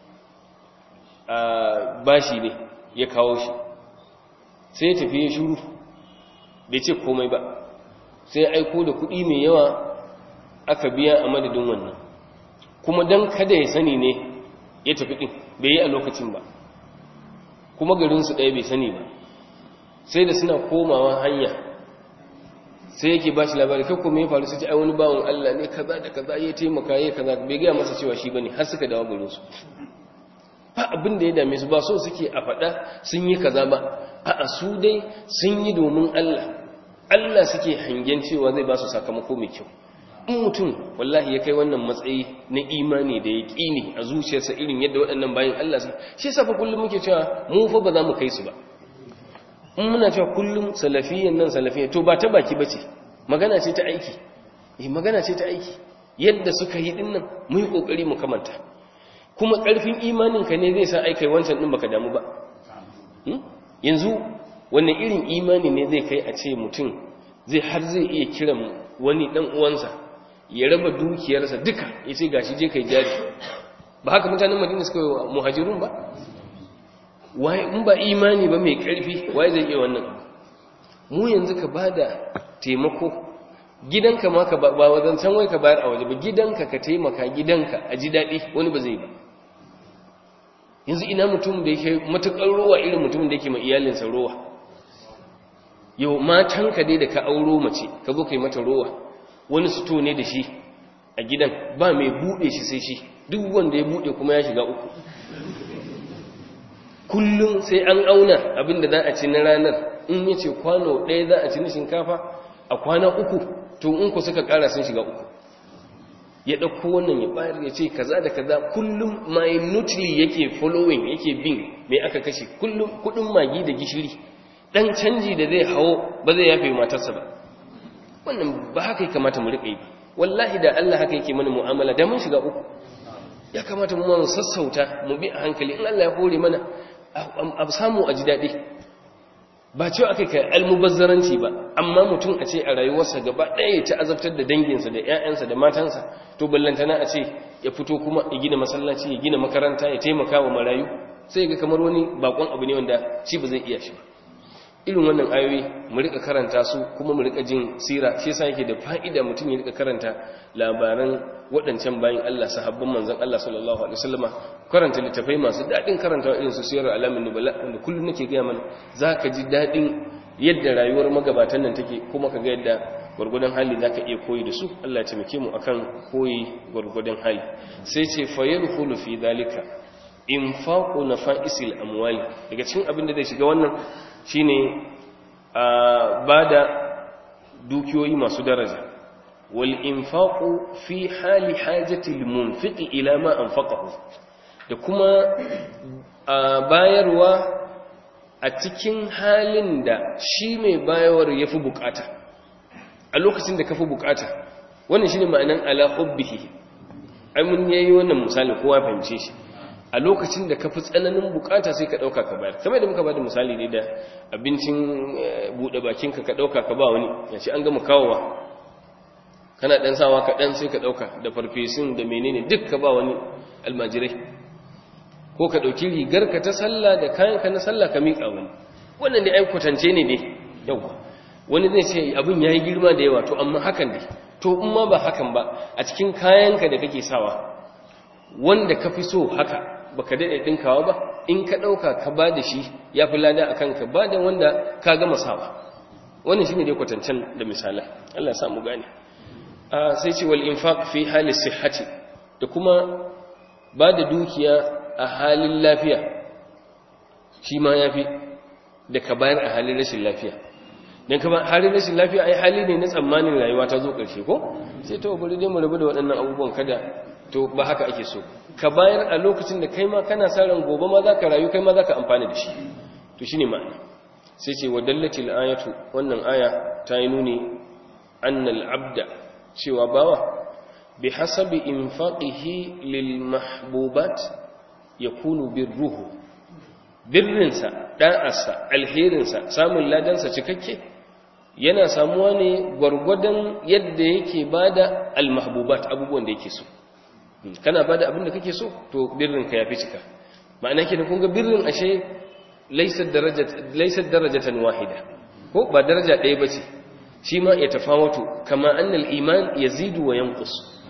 a bashi ne ya kawo shi sai ya tafi ya shuru bai ce komai ba sai aiko da kuɗi mai yawa aka biya a madadin wannan kuma don kada ya sani ne ya tafi ɗin bai yi a lokacin ba kuma garinsu ɗaya bai sani ba sai da suna komawa hanya sai yake ba shi labari kakko mai faru sai ce ai wani bawon Allah ne kaza da kaza ya taimaka ya kaza bai gaya masa cewa shi bane har suka dawo garinsu ba abin da ya dame su ba so suke a faɗa sun yi kaza ba a su dai sun yi domin Allah suke hangen cewa zai ba su sakamako mai kyau in mutum wallahi ya kai wannan matsayi na imani da ya ƙini a zuciyarsa irin yadda waɗannan bayan Allah su shi yasa fa kullum muke cewa mu fa ba za mu kai su ba in muna cewa kullum salafiyyan nan salafiyyan to ba ta baki bace magana ce ta aiki magana ce ta aiki yadda suka yi din nan mu yi kokari mu kamanta kuma ƙarfin imanin ka ne zai sa aikai wancan din baka damu ba yanzu wannan irin imani ne zai kai a ce mutum zai iya kiran wani dan uwansa ya raba dukiyarsa duka ya ce gashi je kai jari ba haka mutanen Madina suka yi muhajirun ba waye in ba imani ba mai karfi waye zai iya wannan mu yanzu ka bada taimako gidanka ma ka ba wajen san wai ka bayar a waje ba gidanka ka taimaka gidanka a ji dadi wani ba zai ba yanzu ina mutum da yake matukar rowa irin mutum da yake ma iyalinsa rowa yau matanka dai da ka auro mace ka zo kai mata rowa wani suto ne da shi a gidan ba mai bude shi sai shi duk wanda ya bude kuma ya shiga uku kullum sai an auna abinda za a ci na ranar in yace kwano ɗaya za a ci na shinkafa a kwana uku to in ku suka ƙara sun shiga uku ya ɗauko wannan ya bayar ya ce kaza da kaza kullum minutely yake following yake bin mai aka kashe kullum kudin magi da gishiri dan canji da zai hawo ba zai yafe matarsa ba wannan ba haka kamata mu rika yi wallahi da Allah haka yake mana mu'amala da mun shiga uku ya kamata mu sassauta mu bi a hankali in Allah ya hore mana a samu a ji daɗi ba cewa aka kai almubazzaranci ba amma mutum a ce a rayuwarsa gaba ɗaya ya ci azabtar da danginsa da 'ya'yansa da matansa to ballantana a ce ya fito kuma ya gina masallaci ya gina makaranta ya taimaka wa marayu sai ga kamar wani bakon abu ne wanda shi ba zai iya shi ba irin wannan ayoyi mu rika karanta su kuma mu rika jin sira shi yasa yake da fa'ida mutum ya rika karanta labaran waɗancan bayan Allah sahabban manzon Allah sallallahu alaihi wasallama karanta littafai masu dadin karantawa irin su sirar alamin nubala wanda kullum nake ga mana zaka ji dadin yadda rayuwar magabatan nan take kuma kaga yadda gurgudan hali zaka iya koyi da su Allah ya taimake mu akan koyi gurgudan hali sai ce fa yadkhulu fi dhalika infaqu nafa'isil amwali daga cikin abin da zai shiga wannan shine bada dukiyoyi masu daraja wal infaqu fi hali hajati al munfiqi ila ma anfaqahu da kuma bayarwa a cikin halin da shi mai bayawar yafi bukata a lokacin da kafi bukata wannan shine ma'anan ala hubbihi ai mun yayi wannan misali kowa fahimce shi a lokacin da kafi tsananin bukata sai ka dauka ka bayar kamar da muka bada misali ne da abincin bude bakinka ka dauka ka ba wani yace an gama kawowa kana dan sawa ka dan sai ka dauka da farfesun da menene duk ka ba wani almajirai ko ka dauki rigar ka ta sallah da kayan ka na sallah ka mika wani wannan dai ai kwatance ne dai yawa wani zai ce abin yayi girma da yawa to amma hakan dai to in ma ba hakan ba a cikin kayan ka da kake sawa wanda ka fi so haka baka dade dinkawa ba in ka dauka ka ba da shi yafi lada akan ka ba da wanda ka gama sawa wannan shine dai kwatancen da misalai Allah ya sa mu gane sai ce wal infaq fi hali sihhati da kuma ba da dukiya a halin lafiya shi ma yafi da ka bayar a halin rashin lafiya dan kuma halin rashin lafiya ai hali ne na tsammanin rayuwa ta zo karshe ko sai to bari dai mu rabu da waɗannan abubuwan kada to ba haka ake so ka bayar a lokacin da kai ma kana sa ran gobe ma zaka rayu kai ma zaka amfana da shi to shine ma'ana sai ce wadallatil ayatu wannan aya ta yi nuni annal abda cewa bawa bi hasabi infaqihi lil mahbubat yakunu birruhu birrinsa da'arsa alherinsa samun ladansa cikakke yana samuwa ne gwargwadon yadda yake bada almahbubat abubuwan da yake so kana bada abin da kake so to birrinka yafi cika ma'ana kenan kun ga birrin ashe laysa darajatan wahida ko ba daraja ɗaya bace shi ma ya tafawatu kama annal iman yazidu wa yanqus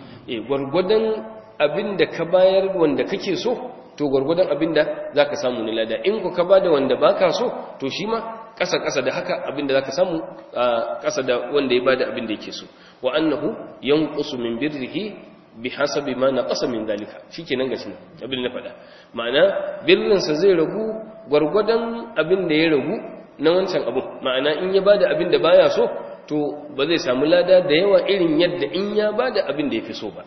gwargwadon abinda ka bayar wanda kake so to gwargwadon abinda zaka samu ne lada in ku ka bada wanda baka so to shi ma kasa da haka abinda zaka samu kasa da wanda ya bada abinda yake so wa annahu yanqusu min birrihi bihasabi ma naqasa min dalika shikenan gashi abin da faɗa ma'ana birrin sa zai ragu gwargwadon abinda ya ragu na wancan abu ma'ana in ya bada abinda baya so to ba zai samu lada da yawa irin yadda in ya bada abin da yafi so ba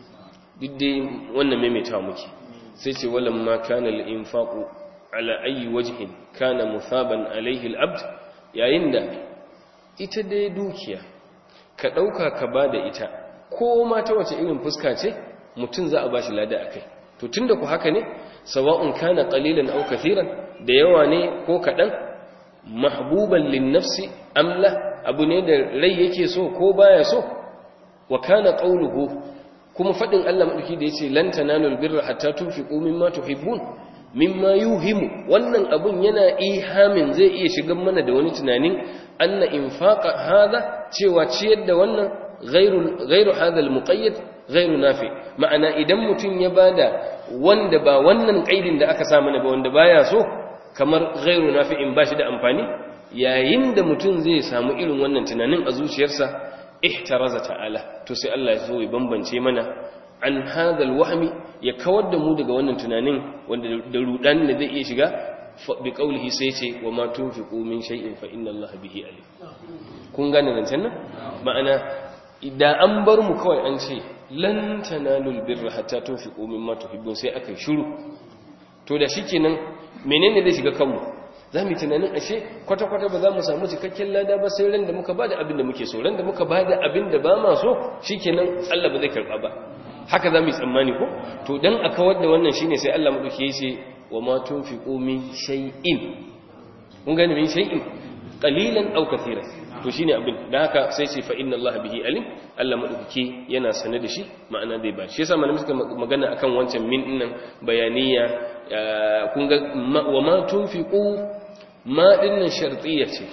didde wannan maimaitawa muke sai ce walam ma kana al-infaqu ala ayi wajhin kana musaban alayhi al-abd yayin da ita dai dukiya ka dauka ka bada ita ko ma ta wace irin fuska ce mutun za a bashi lada akai to tunda ku haka ne sawa'un kana qalilan aw kathiran da yawa ne ko kadan mahbuban lin-nafsi am la abu ne da rai yake so ko baya so wa kana qawluhu kuma fadin Allah madauki da yace lan tanalul birra hatta tunfiqu mimma tuhibbun mimma yuhimu wannan abun yana ihamin zai iya shigar mana da wani tunanin anna infaqa hada cewa ciyar da wannan ghairu hada almuqayyad ghairu nafi ma'ana idan mutun ya bada wanda ba wannan kaidin da aka sa mana ba wanda baya so kamar ghairu nafi'in bashi da amfani yayin da mutum zai samu irin wannan tunanin a zuciyarsa ihtaraza ta'ala to sai Allah ya zo ya bambance mana an hadal wahmi ya kawar da mu daga wannan tunanin wanda da rudan da zai iya shiga bi qaulihi sai ce wa ma tunfiqu min shay'in fa inna Allaha bihi alim kun gane zancen nan ma'ana idan an bar mu kawai an ce lan tanalul birra hatta tunfiqu mimma tuhibbun sai aka shiru to da shikenan menene zai shiga kanmu za mu yi tunanin ashe kwata-kwata ba za mu samu cikakken lada ba sai ran da muka bada abin da muke so ran da muka bada abin da ba ma so shikenan Allah ba zai karba ba haka za mu yi tsammani ko to dan a kawar da wannan shine sai Allah madauki ya ce wa ma tunfiqu min shay'in kun gane min shay'in qalilan aw kathiran to shine abin dan haka sai ce fa inna Allah bihi alim Allah madauki yana sane da shi ma'ana zai ba shi yasa malamin suka magana akan wancan min dinnan bayaniya kun ga wa ma tunfiqu ma dinnan shartiyya ce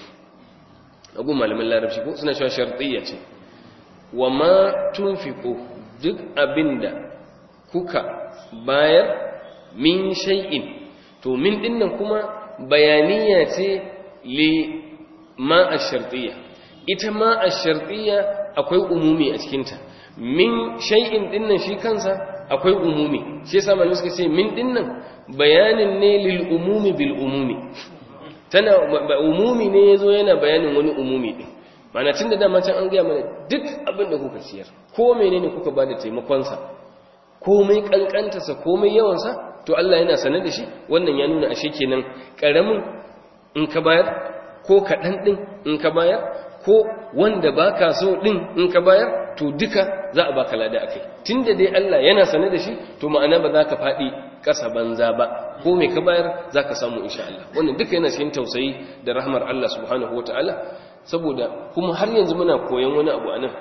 abu malamin larabci ko suna cewa shartiyya ce wa ma tunfiqu duk abinda kuka bayar min shay'in to min dinnan kuma bayaniya ce li ma ash-shartiyya ita ma ash-shartiyya akwai umumi a cikin ta min shay'in dinnan shi kansa akwai umumi shi yasa malamai suka ce min dinnan bayanin ne lil umumi bil umumi tana umumi ne yazo yana bayanin wani umumi din mana tunda da can an ga mana duk abin da kuka ciyar ko menene kuka bada taimakon sa komai kankanta sa komai yawan sa to Allah yana sanar da shi wannan ya nuna ashe kenan karamin in ka bayar ko kadan din in ka bayar ko wanda baka so din in ka bayar to duka za a baka lada akai tunda dai Allah yana sanar da shi to ma'ana ba za ka fadi kasa banza ba ko me ka bayar za ka samu insha Allah wannan duka yana cikin tausayi da rahmar Allah subhanahu wataala saboda kuma har yanzu muna koyon wani abu anan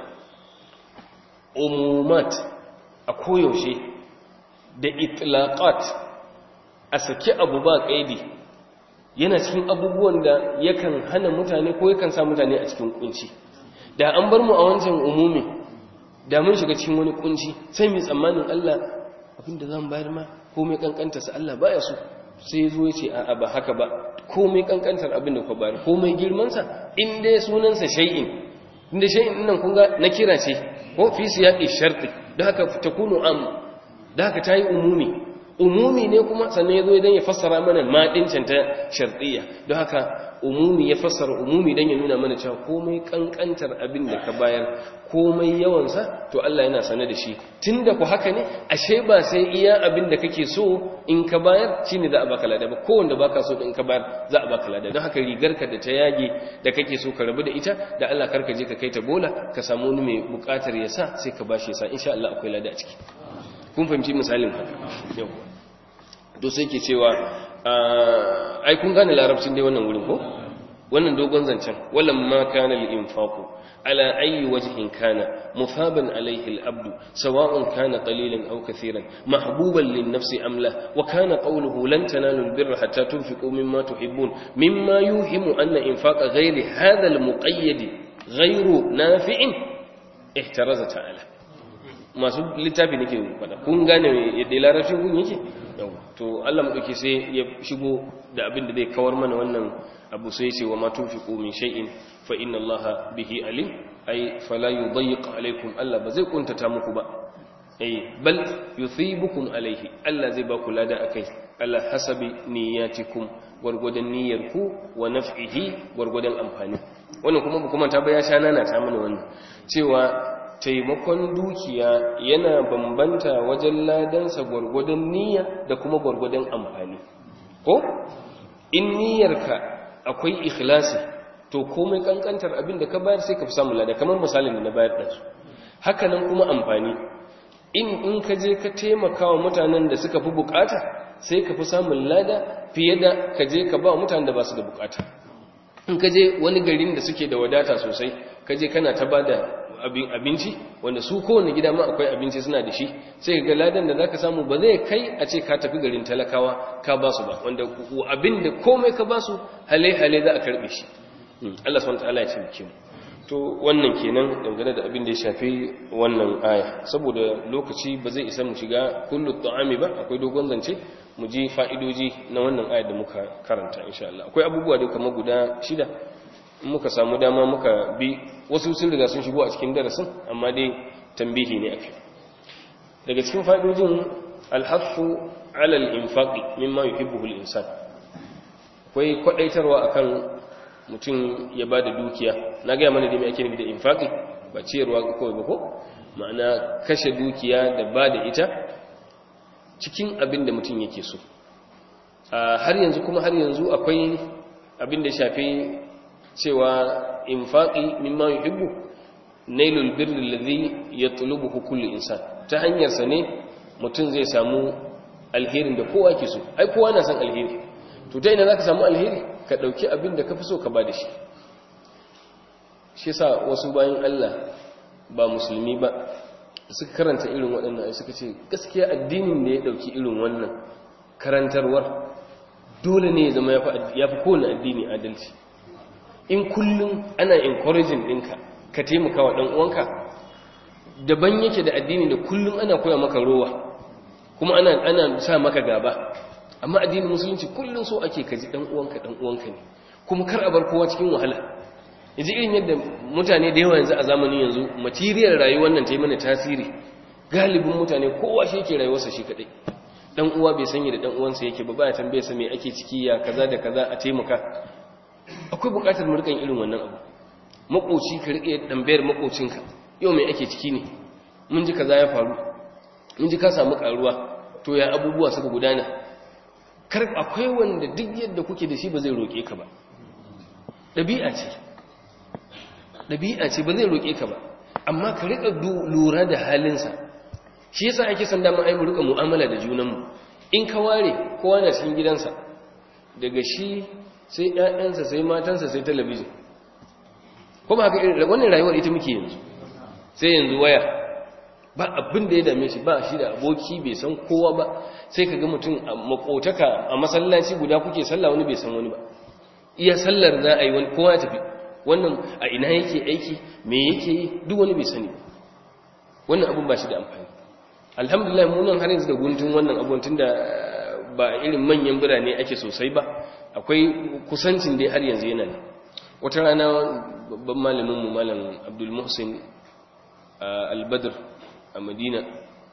umumat a koyaushe da itlaqat a saki abu ba kaidi yana cikin abubuwan da yakan hana mutane ko yakan sa mutane a cikin kunci da an bar mu a wancan umumi da mun shiga cikin wani kunci sai mu tsammanin Allah abinda zan bayar ma komai kankanta sa Allah baya so sai zo yace a'a ba haka ba komai kankantar abinda ka bayar komai girman sa in dai sunan sa shay'in inda shay'in nan kun ga na kira ce ko fi siyaqi sharti da haka takunu am da haka tayi umumi ne kuma sannan yazo idan ya fassara mana ma dincin ta shartiyya don haka umumi ya fassara umumi dan ya nuna mana cewa komai kankantar abin da ka bayar komai yawansa to Allah yana sane da shi tunda ku haka ne ashe ba sai iya abin da kake so in ka bayar shine za a baka lada ba ko wanda baka so in ka bayar za a baka lada don haka rigarka da ta yage da kake so ka rabu da ita da Allah karka je ka kai ta bola ka samu wani mai bukatar ya sa sai ka bashi ya sa insha Allah akwai lada a ciki kun fahimci misalin haka yau to sai ke cewa ai kun gane larabcin dai wannan wurin ko wannan dogon zancen walamma kana al-infaqu ala ayi wajhin kana musaban alayhi al-abd sawa'un kana qalilan aw kathiran mahbuban lin-nafsi am la wa kana qawluhu lan tanalu al-birra hatta tunfiqu mimma tuhibbun mimma yuhimu anna infaqa ghayri hadha al-muqayyad ghayru nafi'in ihtaraza ta'ala masu littafi nake faɗa kun gane yadda larabcin kun yake to Allah madauki sai ya shigo da abin da zai kawar mana wannan abu sai ce wa ma tunfiqu min shay'in fa inna Allaha bihi alim ay fala yudayyiq alaykum Allah ba zai kuntata muku ba bal yuthibukum alayhi Allah zai ba ku lada akai ala hasabi niyyatikum gurgudan niyyarku wa naf'ihi gurgudan amfani wannan kuma ta baya shanana ta mana wannan cewa taimakon dukiya yana bambanta wajen ladansa gwargwadon niyya da kuma gwargwadon amfani ko in niyyarka akwai ikhlasi to komai kankantar abin da ka bayar sai ka fi samun lada kamar misalin da na bayar da su haka nan kuma amfani in ka je ka taimaka wa mutanen da suka fi bukata sai ka fi samun lada fiye da ka je ka ba mutanen da ba su da bukata in ka je wani garin da suke da wadata sosai ka je kana ta ba da abinci wanda su kowane gida ma akwai abinci suna da shi sai ga ladan da zaka samu ba zai kai a ce ka tafi garin talakawa ka ba su ba wanda abin da komai ka ba su hale za a karbe shi Allah subhanahu wataala ya ce mu to wannan kenan dangane da abin da ya shafi wannan aya saboda lokaci ba zai isa mu shiga kullu ta'ami ba akwai dogon zance mu ji fa'idoji na wannan aya da muka karanta insha Allah akwai abubuwa da kamar guda 6 muka samu dama muka bi wasu sun riga sun shigo a cikin darasin amma dai tambihi ne akai daga cikin fa'idojin alhafu ala al-infaqi mimma yuhibbuhu al-insan akwai kwadaitarwa akan mutum ya bada dukiya na ga mana da me ake nufi da infaqi ba ciyarwa kawai ba ko ma'ana kashe dukiya da bada ita cikin abin da mutum yake so har yanzu akwai abin da shafi cewa infaqi mimma yuhibbu nailul birri alladhi yatlubuhu kullu insan ta hanyar sa ne mutum zai samu alherin da kowa ke so ai kowa na san alheri to ta ina zaka samu alheri ka dauki abin da kafi so ka bada shi shi yasa wasu bayin Allah ba musulmi ba suka karanta irin waɗannan ai suka ce gaskiya addinin da ya dauki irin wannan karantarwar dole ne ya zama yafi kowane addini adalci in kullum ana encouraging ɗinka ka taimaka wa ɗan'uwanka daban yake da addini da kullum ana koya maka rowa kuma ana sa maka gaba amma addinin musulunci kullum so ake kaji ɗan'uwanka ne kuma kar a bar kowa cikin wahala yanzu irin yadda mutane da yawa yanzu a zamanin yanzu material rayuwar nan ta yi mana tasiri, galibin mutane kowa shi yake rayuwarsa shi kadai, dan uwa bai sanya da dan uwansa yake ba ya tambaye sa me ake ciki ya kaza da kaza a taimaka. Akwai bukatar mu rikan irin wannan abu. Makoci ka rike tambayar makocinka, yau me ake ciki ne, mun ji kaza ya faru, mun ji ka samu karuwa, to ya abubuwa suka gudana. Kar akwai wanda duk yadda kuke da shi ba zai roke ka ba, dabi'a ce ba zai roke ka ba, amma ka rika lura da halinsa. Shi yasa ake san dama ai mu rika mu'amala da junanmu. In ka ware kowa na cikin gidansa, daga shi sai ƴaƴansa sai matansa sai talabijin, ko ba haka irin wannan rayuwar ita muke yanzu. Sai yanzu waya, ba abin da ya dame shi, ba shi da aboki, bai san kowa ba. Sai ka ga mutum a makotaka a masallaci guda kuke sallah, wani bai san wani ba, iya sallar za a yi wani kowa ya tafi, wannan a ina yake aiki, me yake yi, duk wani bai sani. Wannan abin ba shi da amfani. Alhamdulillah mu nan har yanzu da guntun wannan abun, tunda ba irin manyan birane ake sosai ba, akwai kusancin dai har yanzu yana ne. Wata rana babban malamin mu malam Abdul Muhsin Al-Badr a Madina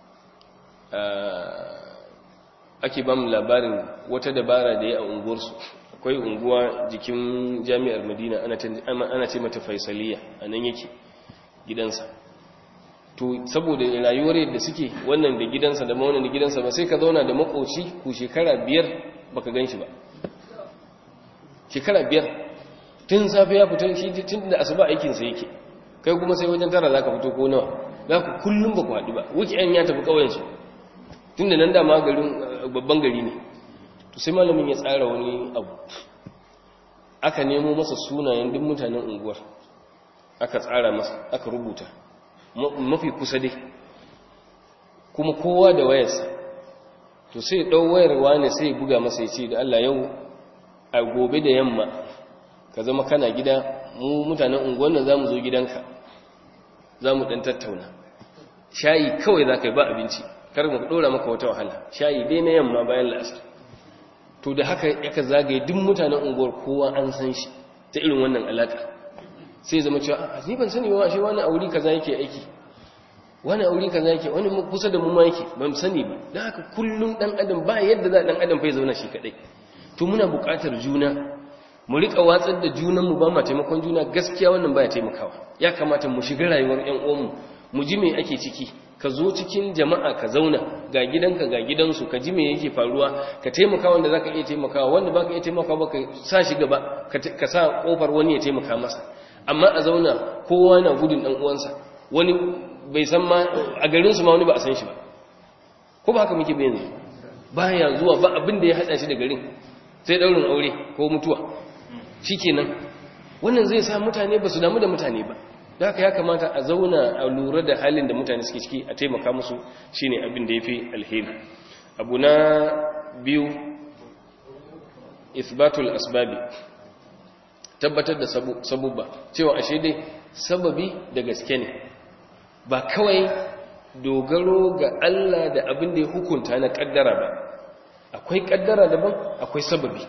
ake ba mu labarin wata dabara da ya a unguwarsu. Akwai unguwa jikin jami'ar Madina ana ce mata Faisaliya, a nan yake gidansa. To saboda rayuwar yadda suke, wannan da gidansa da wannan da gidansa ba, sai ka zauna da makoci ku shekara 5 baka ganshi ba. Shekara 5 tun safe ya fita shi, tun da asuba aikin sa yake, kai kuma sai wajen tara zaka fito ko nawa, zaka kullum ba ku haɗu ba. Weekend ya tafi kauyen su, tunda nan da ma garin babban gari ne. To sai malamin ya tsara wani abu, aka nemo masa sunayen duk mutanen unguwar, aka tsara masa, aka rubuta mafi kusa dai, kuma kowa da wayarsa. To sai ɗau wayar wani sai buga masa ya ce da Allah yau a gobe da yamma ka zama kana gida, mu mutanen unguwar nan za mu zo gidanka, za mu ɗan tattauna. Shayi kawai za ka yi, ba abinci, kar mu ɗora maka wata wahala, shayi dai na yamma bayan la'asar. To da haka yaka zagaye duk mutanen unguwar kowa an san shi ta irin wannan alaƙa. Sai zama cewa ni ban sani ba, shi wani auri kaza yake aiki, wani auri kaza yake, wani kusa da mu ma yake, ban sani ba. Dan haka kullum dan adam ba yadda za dan adam fa ya zauna shi kadai. To muna buƙatar juna, mu rika watsar da junan mu, ba ma taimakon juna, gaskiya wannan baya taimakawa. Ya kamata mu shiga rayuwar ƴan uwan mu ji me ake ciki. Ka zo cikin jama'a ka zauna, ga gidanka ga gidansu, ka ji me yake faruwa, ka taimaka wanda zaka iya taimakawa, wanda baka iya taimakawa ba ka sa shi gaba, ka sa kofar wani ya taimaka masa. Amma a zauna kowa na gudun dan uwansa, wani bai san ma a garin su ma wani ba a san shi ba, ko ba haka muke ba yanzu? Baya zuwa, ba abin da ya hada shi da garin sai daurin aure ko mutuwa, shikenan. Wannan zai sa mutane ba su damu da mutane ba. Da haka ya kamata a zauna a lura da halin da mutane suke ciki, a taimaka musu, shine abin da yafi alheri. Abu na 2, ithbatul asbabi, tabbatar da sabubba, cewa ashe dai sababi da gaske ne, ba kawai dogaro ga Allah da abin da ya hukunta na kaddara ba. Akwai kaddara daban, akwai sababi.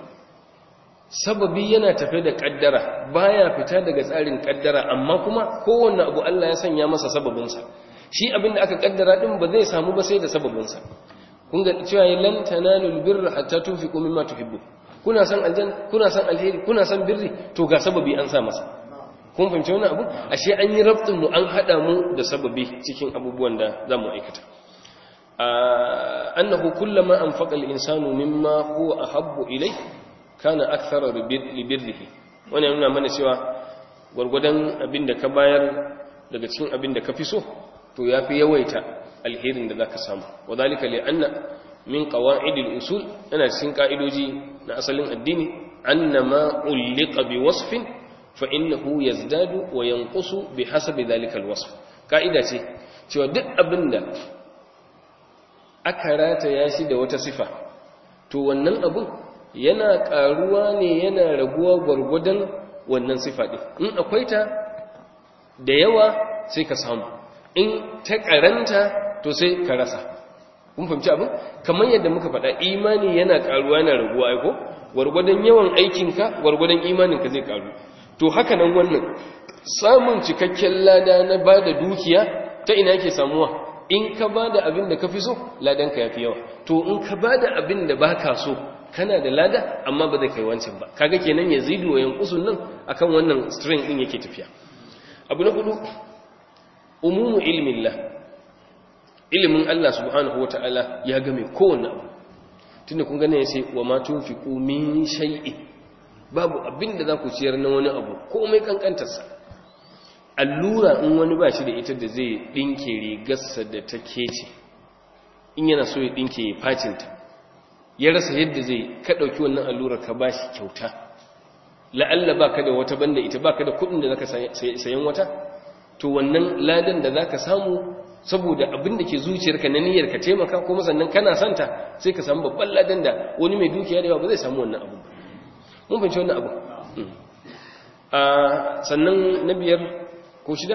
Sababi yana tafe da kaddara, baya fita daga tsarin kaddara, amma kuma kowanne abu Allah ya sanya masa sababinsa. Shi abin da aka kaddara din ba zai samu ba sai da sababinsa. Kun ga cewa lan tanalul birra hatta tunfiqu mimma tuhibbu. Kuna san aljanna, kuna san alheri, kuna san birri, to ga sababi an sa masa. Kun fahimci wannan abu? Ashe an yi rabtin mu, an hada mu da sababi cikin abubuwan da zamu aikata. Annahu kullama anfaqa al-insanu mimma huwa ahabbu ilayhi kana akthara li birrihi. Wannan yana mana cewa gurgudan abinda ka bayar daga cikin abinda ka fi so, to yafi yawaita alherin da zaka samu. Wadhalika li anna min qawa'idil usul, ana cikin ka'idoji na asalin addini, annama ulqa bi wasfin fa innahu yazdadu wa yanqusu bihasabi dhalika alwasf. Ka'ida ce cewa duk abinda aka rataya shi da wata sifa, to wannan abun yana karuwa ne, yana raguwa gurgudan wannan sifa din. In akwai ta da yawa sai ka samu, in ta karanta to sai ka rasa. Kun fahimci abin? Kamar yadda muka faɗa, imani yana karuwa yana raguwa, aiko gurgudan yawan aikinka gurgudan imaninka zai karu. to haka nan wannan samun cikakken lada na bada dukiya ta ina yake samuwa in ka bada abin da ka fi so ladan ka yafi yawa to in ka bada abin da baka so kana da lada amma ba zai kai wancan ba kaga kenan yazidu wa yanqusun nan akan wannan string din yake tafiya abu na hudu umumu ilmillah ilimin Allah subhanahu wataala ya game kowanne abu tunda kun gane yace wa ma tunfiqu min shay'in babu abin da za ku ciyar na wani abu komai kankantarsa allura in wani ba shi da ita da zai dinke rigarsa da ta kece in yana so ya dinke ya facinta ya rasa yadda zai ka ɗauki wannan allurar ka ba shi kyauta la'alla ba ka da wata banda ita ba ka da kuɗin da za ka sayan wata to wannan ladan da za ka samu saboda abin da ke zuciyarka na niyyar ka taimaka kuma sannan kana santa sai ka samu babban ladan da wani mai dukiya da yawa ba zai samu wannan abu mun fahimci wannan abu sannan na biyar ko shida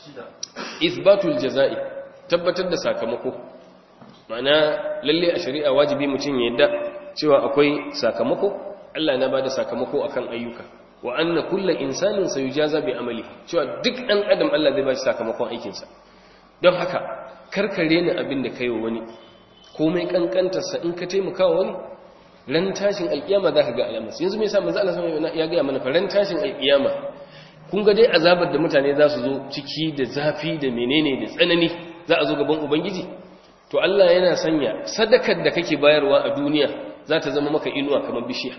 isbatul jaza'i tabbatar da sakamako ma'ana lalle a shari'a wajibi mutum ya yadda cewa akwai sakamako Allah na bada sakamako akan ayyuka wa anna kullu insanin sayujaza bi amali cewa duk dan adam Allah zai bashi sakamakon aikinsa don haka karkare ni abin da kai wa wani komai kankantarsa in ka taimaka wa wani ran tashin alkiyama zaka ga alamarsa yanzu me yasa manzo Allah ya ga mana fa ran tashin alkiyama kun ga dai azabar da mutane za su zo ciki da zafi da menene da tsanani za a zo gaban ubangiji to Allah yana sanya sadakar da kake bayarwa a duniya za ta zama maka inuwa kamar bishiya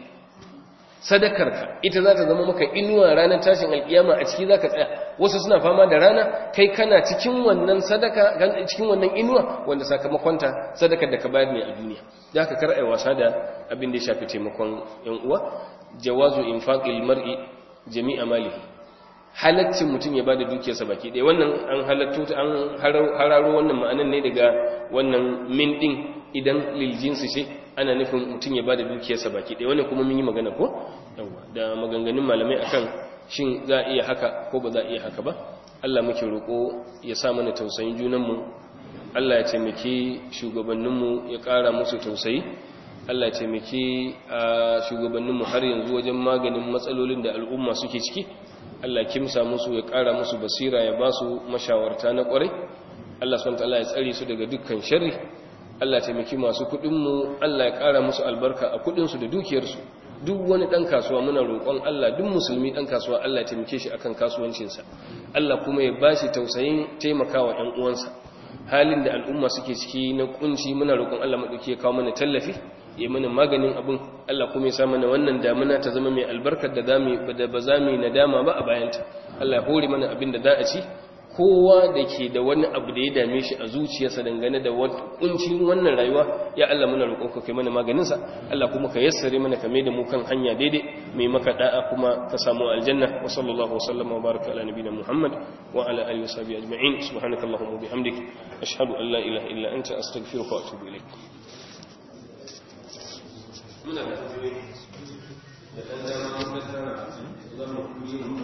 sadakarka ita za ta zama maka inuwa ranar tashin alkiyama a ciki za ka tsaya wasu suna fama da rana kai kana cikin wannan sadaka cikin wannan inuwa wanda sakamakonta sadakar da ka bayar ne a duniya za ka kar ai wasa da abin da ya shafi taimakon yan uwa jawazu infaqil mar'i jami'a malihi halaccin mutum ya bada dukiyarsa baki ɗaya wannan an halatto an hararo wannan ma'anan ne daga wannan min din idan lil jinsi ce ana nufin mutum ya bada dukiyarsa baki ɗaya wannan kuma mun yi magana ko yawa da maganganun malamai akan shin za a iya haka ko ba za a iya haka ba Allah muke roƙo ya sa mana tausayin junanmu Allah ya taimake shugabanninmu ya ƙara musu tausayi Allah ya taimake shugabanninmu har yanzu wajen maganin matsalolin da al'umma suke ciki Allah kimsa musu ya ƙara musu basira ya ba su mashawarta na ƙwarai Allah subhanahu wataala ya tsare su daga dukkan sharri Allah taimaki masu kuɗinmu Allah ya ƙara musu albarka a kuɗinsu da dukiyarsu duk wani ɗan kasuwa muna roƙon Allah duk musulmi ɗan kasuwa Allah ya taimake shi akan kasuwancinsa Allah kuma ya bashi tausayin taimakawa ƴan uwansa halin da al'umma suke ciki na kunci muna roƙon Allah madauki ya kawo mana tallafi ya mana maganin abin Allah kuma ya sa mana wannan damuna ta zama mai albarkar da ba za mu nadama ba a bayanta Allah ya hore mana abin da za a ci kowa da ke da wani abu da ya dame shi a zuciyarsa dangane da kuncin wannan rayuwa ya Allah muna roƙon ka kai mana maganinsa Allah kuma ka yassare mana ka mai da mu kan hanya daidai mai maka da'a kuma ka samu aljanna wa sallallahu wa sallama wa baraka ala nabiyina Muhammad wa ala alihi wa sahbihi ajma'in subhanakallahumma wa bihamdik ashhadu an la ilaha illa anta astaghfiruka wa atubu ilaik muna da